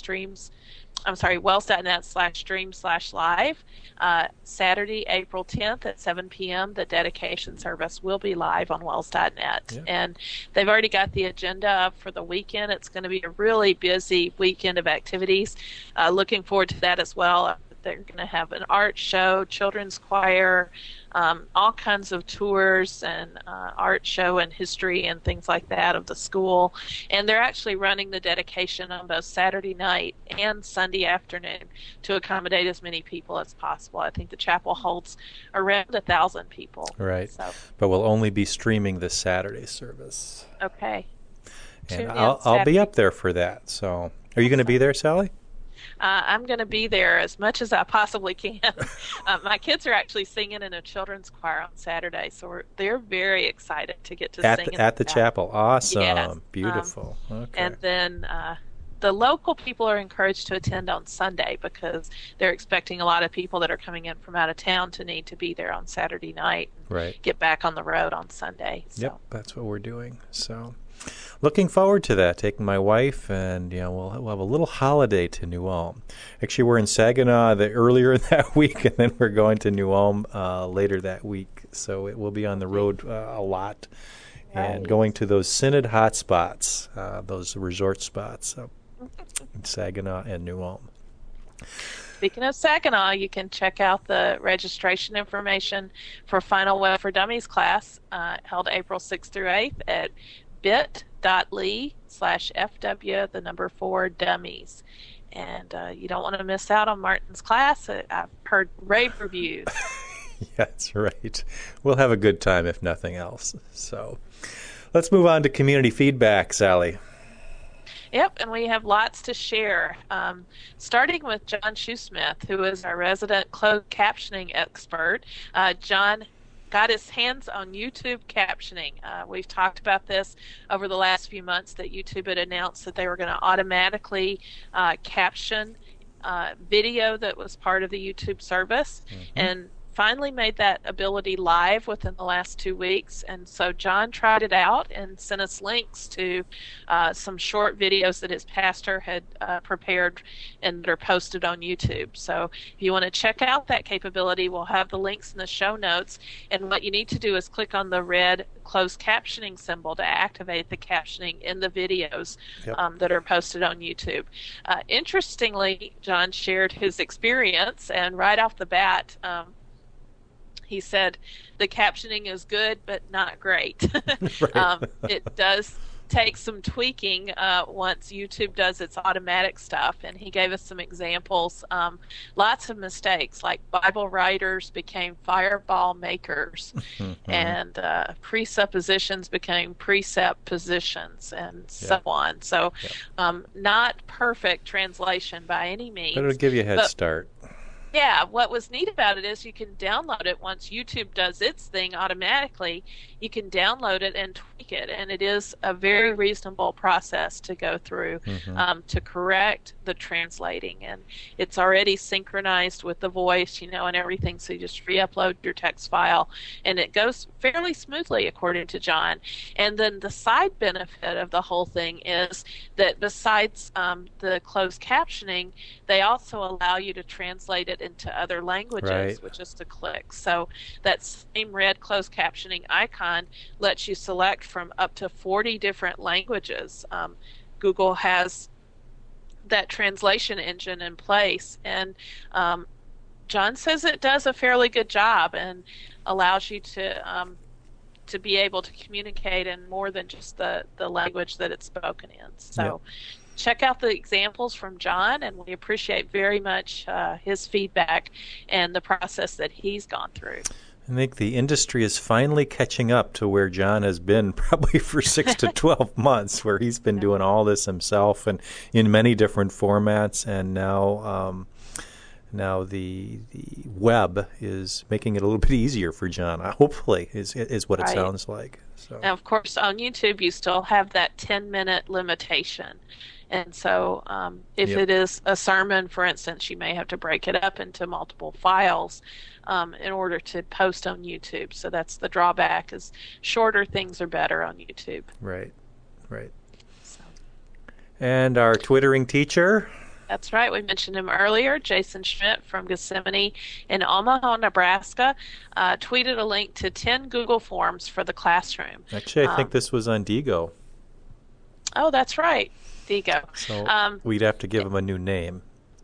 Wells.net/stream/live. Saturday, April 10th at 7 p.m., the dedication service will be live on Wells.net. Yeah. And they've already got the agenda up for the weekend. It's going to be a really busy weekend of activities. Looking forward to that as well. They're going to have an art show, children's choir, all kinds of tours and art show and history and things like that of the school. And they're actually running the dedication on both Saturday night and Sunday afternoon to accommodate as many people as possible. I think the chapel holds around 1,000 people. Right. So, but we'll only be streaming this Saturday service. Okay. And I'll be up there for that. So, are you going to be there, Sally? I'm going to be there as much as I possibly can. My kids are actually singing in a children's choir on Saturday, so they're very excited to get to sing at the chapel. Awesome. Yes. Beautiful. Okay. And then the local people are encouraged to attend on Sunday because they're expecting a lot of people that are coming in from out of town to need to be there on Saturday night and Right. get back on the road on Sunday. So. Yep, that's what we're doing. So, looking forward to that. Taking my wife, and we'll have a little holiday to New Ulm. Actually, we're in Saginaw earlier that week, and then we're going to New Ulm later that week. So it will be on the road a lot, and going to those Synod hot spots, those resort spots in Saginaw and New Ulm. Speaking of Saginaw, you can check out the registration information for Final Web for Dummies class held April 6th through 8th at bit.ly/FW4Dummies. And you don't want to miss out on Martin's class. I've heard rave reviews. That's right. We'll have a good time if nothing else. So let's move on to community feedback, Sally. Yep, and we have lots to share. Starting with John Shoesmith, who is our resident closed captioning expert. John got his hands on YouTube captioning. We've talked about this over the last few months, that YouTube had announced that they were going to automatically caption video that was part of the YouTube service, and finally made that ability live within the last 2 weeks. And so John tried it out and sent us links to some short videos that his pastor had prepared and that are posted on YouTube. So if you want to check out that capability, we'll have the links in the show notes. And what you need to do is click on the red closed captioning symbol to activate the captioning in the videos that are posted on YouTube. Interestingly, John shared his experience, and right off the bat, he said the captioning is good but not great. Right. It does take some tweaking once YouTube does its automatic stuff, and he gave us some examples. Lots of mistakes, like Bible writers became fireball makers, and presuppositions became precept positions, and so on. So not perfect translation by any means. But it'll give you a head start. Yeah, what was neat about it is you can download it once YouTube does its thing automatically. You can download it and tweak it, and it is a very reasonable process to go through to correct the translating. And it's already synchronized with the voice, and everything, so you just re-upload your text file, and it goes fairly smoothly, according to John. And then the side benefit of the whole thing is that besides the closed captioning, they also allow you to translate it into other languages with just a click. So that same red closed captioning icon lets you select from up to 40 different languages. Google has that translation engine in place, and John says it does a fairly good job and allows you to be able to communicate in more than just the language that it's spoken in. So check out the examples from John, and we appreciate very much his feedback and the process that he's gone through. I think the industry is finally catching up to where John has been probably for 6 to 12 months, where he's been doing all this himself and in many different formats, and now the web is making it a little bit easier for John, hopefully, is what it sounds like. So. Now, of course, on YouTube, you still have that 10-minute limitation. And so if it is a sermon, for instance, you may have to break it up into multiple files in order to post on YouTube. So that's the drawback, is shorter things are better on YouTube. Right. So. And our Twittering teacher? That's right. We mentioned him earlier. Jason Schmidt from Gethsemane in Omaha, Nebraska, tweeted a link to 10 Google Forms for the classroom. Actually, I think this was on Digo. Oh, that's right. Digo. So we'd have to give him a new name.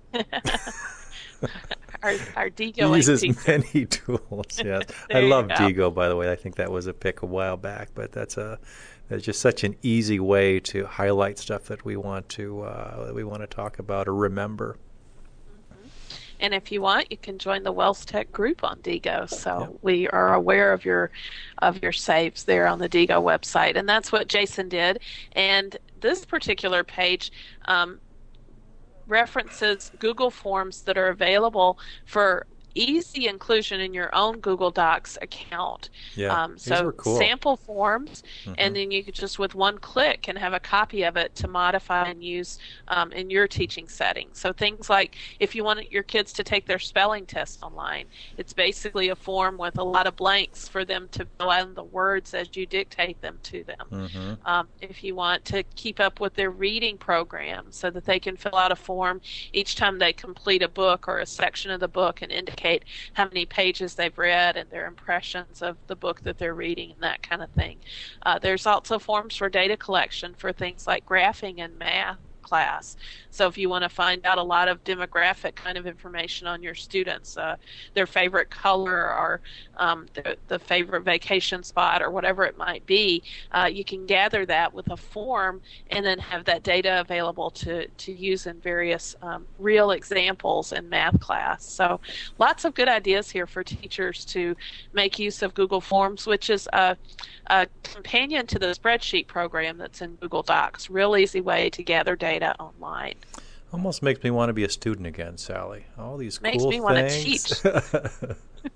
our Digo he uses many tools. Yes, I love Digo. By the way, I think that was a pick a while back. But that's just such an easy way to highlight stuff that we want to talk about or remember. And if you want, you can join the Wells Tech group on Digo. So we are aware of your saves there on the Digo website, and that's what Jason did. And this particular page references Google Forms that are available for easy inclusion in your own Google Docs account. Yeah, these So were cool. sample forms, and then you could just with one click can have a copy of it to modify and use in your teaching setting. So things like if you want your kids to take their spelling test online, it's basically a form with a lot of blanks for them to fill in the words as you dictate them to them. If you want to keep up with their reading program so that they can fill out a form each time they complete a book or a section of the book and indicate how many pages they've read and their impressions of the book that they're reading and that kind of thing. There's also forms for data collection for things like graphing and math class. So if you want to find out a lot of demographic kind of information on your students, their favorite color or the favorite vacation spot or whatever it might be, you can gather that with a form and then have that data available to use in various real examples in math class. So lots of good ideas here for teachers to make use of Google Forms, which is a companion to the spreadsheet program that's in Google Docs. Real easy way to gather data online. Almost makes me want to be a student again, Sally. All these makes cool me things. Want to teach.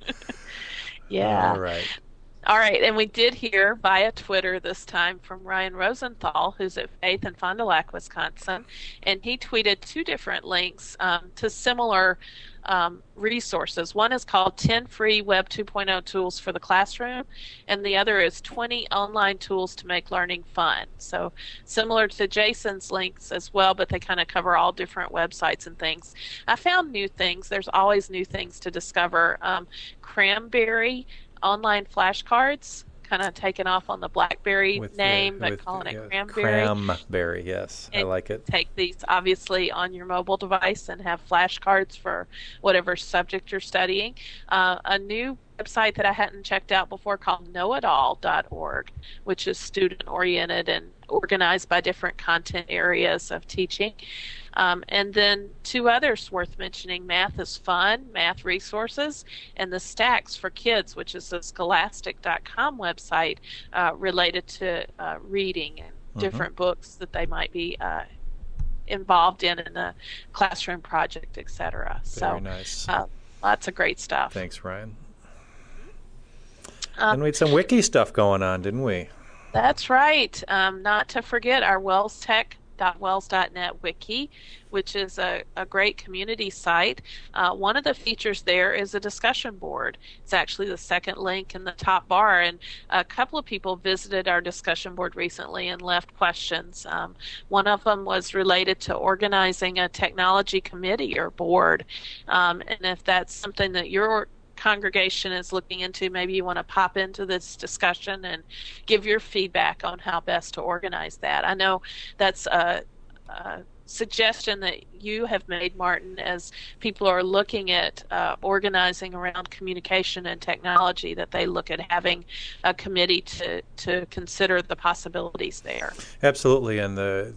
Yeah. All right. All right, and we did hear via Twitter this time from Ryan Rosenthal, who's at Faith in Fond du Lac, Wisconsin, and he tweeted 2 different links to similar resources. One is called 10 Free Web 2.0 Tools for the Classroom, and the other is 20 Online Tools to Make Learning Fun. So similar to Jason's links as well, but they kind of cover all different websites and things. I found new things. There's always new things to discover. Cranberry online flashcards, kind of taken off on the BlackBerry name, but calling it Cranberry. Cranberry, yes. I like it. Take these, obviously, on your mobile device and have flashcards for whatever subject you're studying. A new website that I hadn't checked out before called knowitall.org, which is student-oriented and organized by different content areas of teaching. And then 2 others worth mentioning, Math is Fun, Math Resources, and the Stacks for Kids, which is a scholastic.com website related to reading and different books that they might be involved in a classroom project, etc. Very nice. Lots of great stuff. Thanks, Ryan. And we had some wiki stuff going on, didn't we? That's right. Not to forget our WellsTech.wells.net wiki, which is a great community site. One of the features there is a discussion board. It's actually the second link in the top bar, and a couple of people visited our discussion board recently and left questions. One of them was related to organizing a technology committee or board, and if that's something that your congregation is looking into, maybe you want to pop into this discussion and give your feedback on how best to organize that. I know that's a suggestion that you have made, Martin, as people are looking at organizing around communication and technology, that they look at having a committee to consider the possibilities there. Absolutely, and the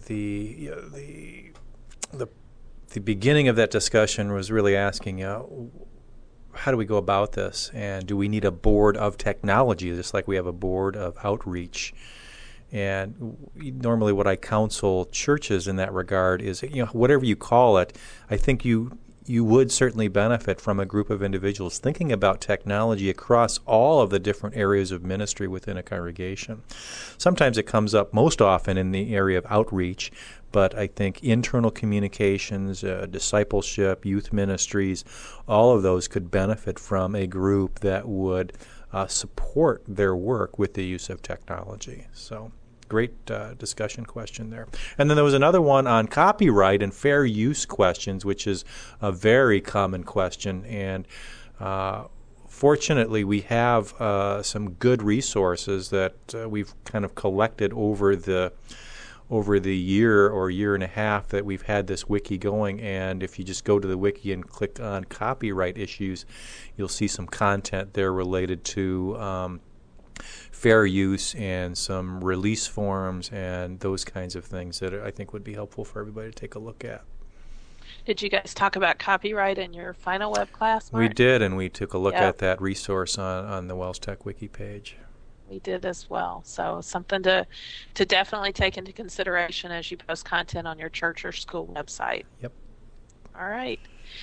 beginning of that discussion was really asking, how do we go about this? And do we need a board of technology, just like we have a board of outreach? And normally what I counsel churches in that regard is, whatever you call it, I think you would certainly benefit from a group of individuals thinking about technology across all of the different areas of ministry within a congregation. Sometimes it comes up most often in the area of outreach, but I think internal communications, discipleship, youth ministries, all of those could benefit from a group that would support their work with the use of technology. So great discussion question there. And then there was another one on copyright and fair use questions, which is a very common question. And fortunately, we have some good resources that we've kind of collected over the year or year and a half that we've had this wiki going. And if you just go to the wiki and click on copyright issues, you'll see some content there related to fair use and some release forms and those kinds of things that I think would be helpful for everybody to take a look at. Did you guys talk about copyright in your final web class, Mark? We did, and we took a look at that resource on the Wells Tech Wiki page. We did as well. So something to definitely take into consideration as you post content on your church or school website. Yep. All right.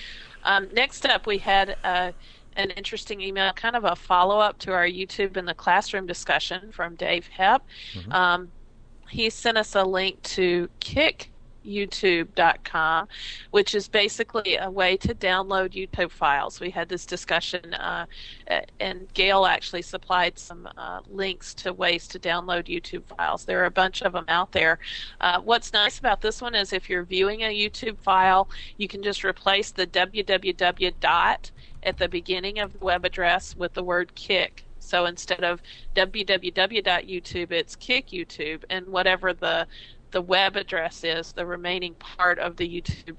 Next up, we had an interesting email, kind of a follow-up to our YouTube in the Classroom discussion from Dave Hepp. He sent us a link to kickyoutube.com, which is basically a way to download YouTube files. We had this discussion, and Gail actually supplied some links to ways to download YouTube files. There are a bunch of them out there. What's nice about this one is if you're viewing a YouTube file, you can just replace the www dot at the beginning of the web address with the word kick. So instead of www.youtube, it's kick YouTube, and whatever the web address is, the remaining part of the YouTube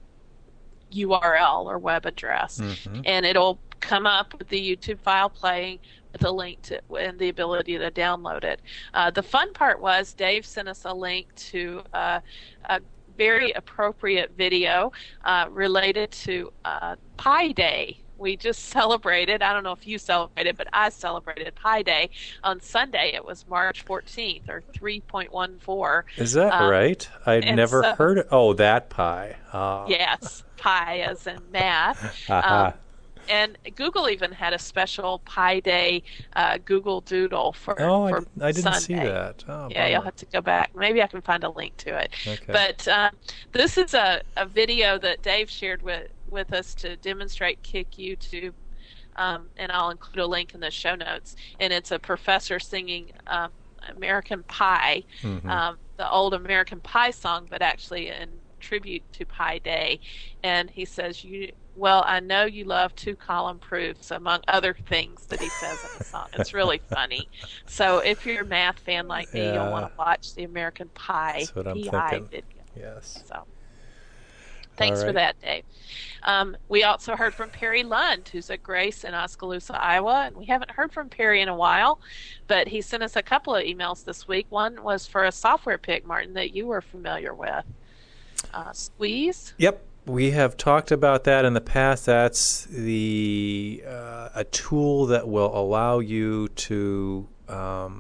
URL or web address. And it'll come up with the YouTube file playing with a link to and the ability to download it. The fun part was Dave sent us a link to a very appropriate video related to Pi Day. We just celebrated, I don't know if you celebrated, but I celebrated Pi Day on Sunday. It was March 14th, or 3.14. Is that right? I'd never heard it. Oh, that pi. Yes, pi as in math. And Google even had a special Pi Day Google Doodle for I didn't Sunday. see that. Oh, yeah, you'll have to go back. Maybe I can find a link to it. Okay. But this is a video that Dave shared with us to demonstrate Kick YouTube, and I'll include a link in the show notes. And it's a professor singing American Pie, the old American Pie song, but actually in tribute to Pi Day. And he says, well, I know you love two-column proofs, among other things that he says in the song. It's really funny. So if you're a math fan like me, you'll want to watch the American Pie That's what I'm PI thinking. video. Yes. So thanks for that, Dave. We also heard from Perry Lund, who's at Grace in Oskaloosa, Iowa. And we haven't heard from Perry in a while, but he sent us a couple of emails this week. One was for a software pick, Martin, that you were familiar with. Squeeze? Yep. We have talked about that in the past. That's a tool that will allow you to no,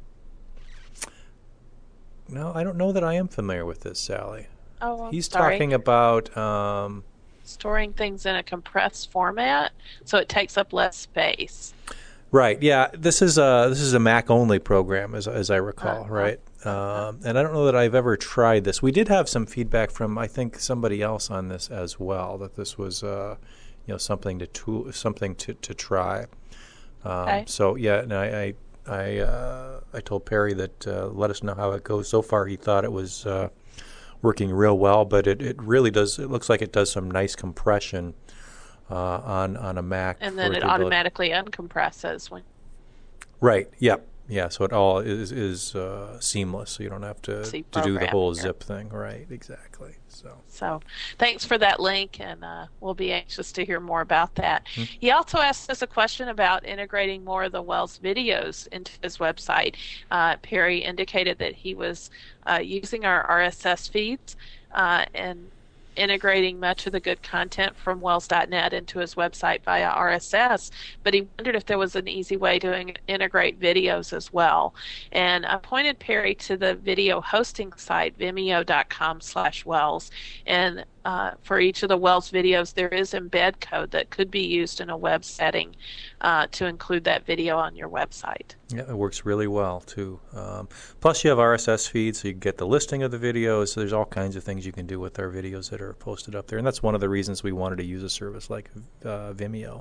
I don't know that I am familiar with this, Sally. Oh, He's sorry. talking about Storing things in a compressed format, so it takes up less space. Right. Yeah. This is a Mac only program, as I recall. Right. And I don't know that I've ever tried this. We did have some feedback from I think somebody else on this as well, that this was something to try. Okay. So yeah, and I told Perry that let us know how it goes. So far, he thought it was working real well, but it really does. It looks like it does some nice compression on a Mac, and then it automatically uncompresses when. Right. Yep. Yeah. So it all is seamless. So you don't have to do the whole zip thing. Right. Exactly. So thanks for that link, and we'll be anxious to hear more about that. He also asked us a question about integrating more of the Wells videos into his website. Perry indicated that he was using our RSS feeds and integrating much of the good content from Wells.net into his website via RSS, but he wondered if there was an easy way to integrate videos as well. And I pointed Perry to the video hosting site, vimeo.com/Wells, and for each of the Wells videos, there is embed code that could be used in a web setting to include that video on your website. Yeah, it works really well, too. Plus, you have RSS feeds, so you can get the listing of the videos. So there's all kinds of things you can do with our videos that are posted up there. And that's one of the reasons we wanted to use a service like Vimeo.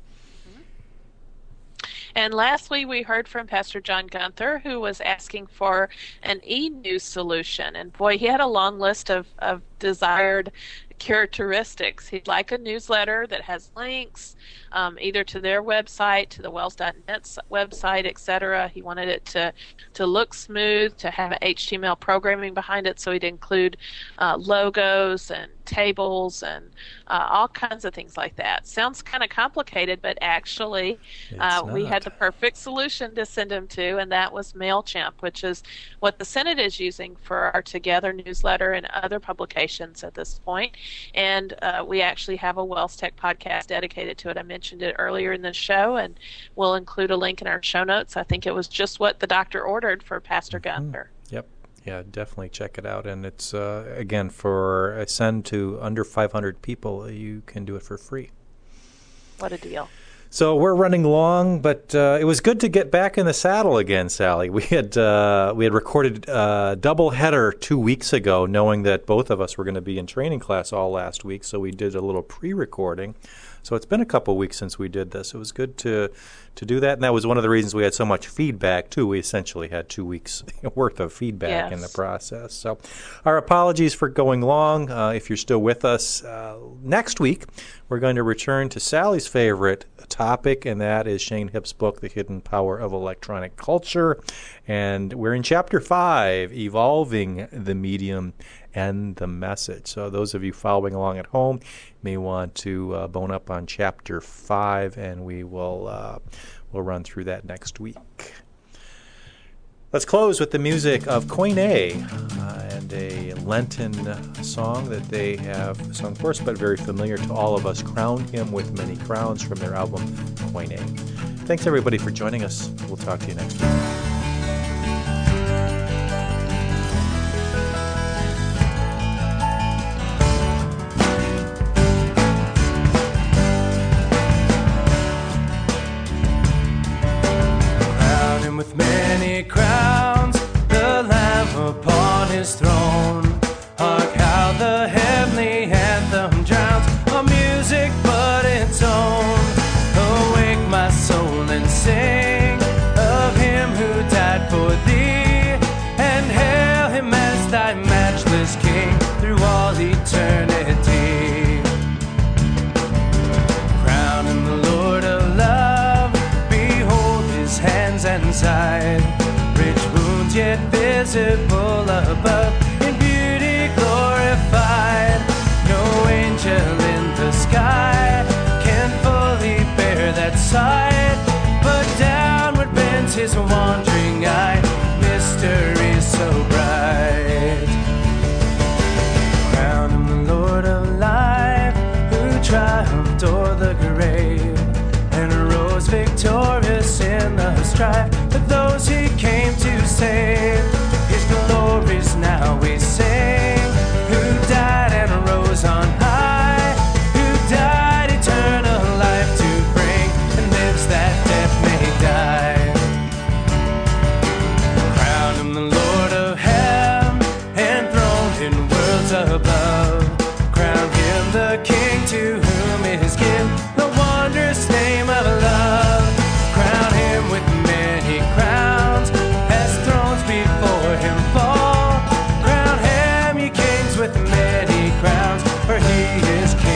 And lastly, we heard from Pastor John Gunther, who was asking for an e-news solution. And boy, he had a long list of desired characteristics. He'd like a newsletter that has links either to their website, to the Wells.net website, etc. He wanted it to look smooth, to have HTML programming behind it, so he'd include logos and tables and all kinds of things like that. Sounds kind of complicated, but actually we had the perfect solution to send him to, and that was MailChimp, which is what the Senate is using for our Together newsletter and other publications at this point. And we actually have a Wells Tech podcast dedicated to it. I mentioned it earlier in the show, and we'll include a link in our show notes. I think it was just what the doctor ordered for Pastor Gunther. Yep. Yeah, definitely check it out. And it's, again, for a send to under 500 people, you can do it for free. What a deal. So we're running long, but it was good to get back in the saddle again, Sally. We had recorded a double header 2 weeks ago, knowing that both of us were going to be in training class all last week, so we did a little pre-recording. So it's been a couple weeks since we did this. It was good to do that, and that was one of the reasons we had so much feedback, too. We essentially had 2 weeks worth of feedback in the process. So our apologies for going long. If you're still with us, next week we're going to return to Sally's favorite topic, and that is Shane Hipp's book, The Hidden Power of Electronic Culture. And we're in Chapter 5, Evolving the Medium and the Message. So those of you following along at home may want to bone up on Chapter 5, and we'll run through that next week. Let's close with the music of Koine and a Lenten song that they have sung for us, but very familiar to all of us, Crown Him with Many Crowns, from their album Koine. Thanks, everybody, for joining us. We'll talk to you next week. With many crowns, the Lamb upon his throne. Hark how the heavenly anthem drowns a music but its own. Awake my soul and sing of him who died for thee, and hail him as thy matchless King through all eternity. Crown him the Lord of love, behold his hands and side, rich wounds yet visible above, in beauty glorified. No angel in the sky can fully bear that sight, but downward bends his wandering eye, mystery so bright. Crown him the Lord of life, who triumphed o'er the grave, and arose victorious in the strife of those he came to save. His glories now we sing, who died and rose on high, who died eternal life to bring, and lives that death may die. Crown him the Lord of heaven, enthroned in worlds above. Crown him the King to whom is given the wondrous name of love. Crown him with many crowns, as thrones before him fall. Crown him, ye kings, with many crowns, for he is King.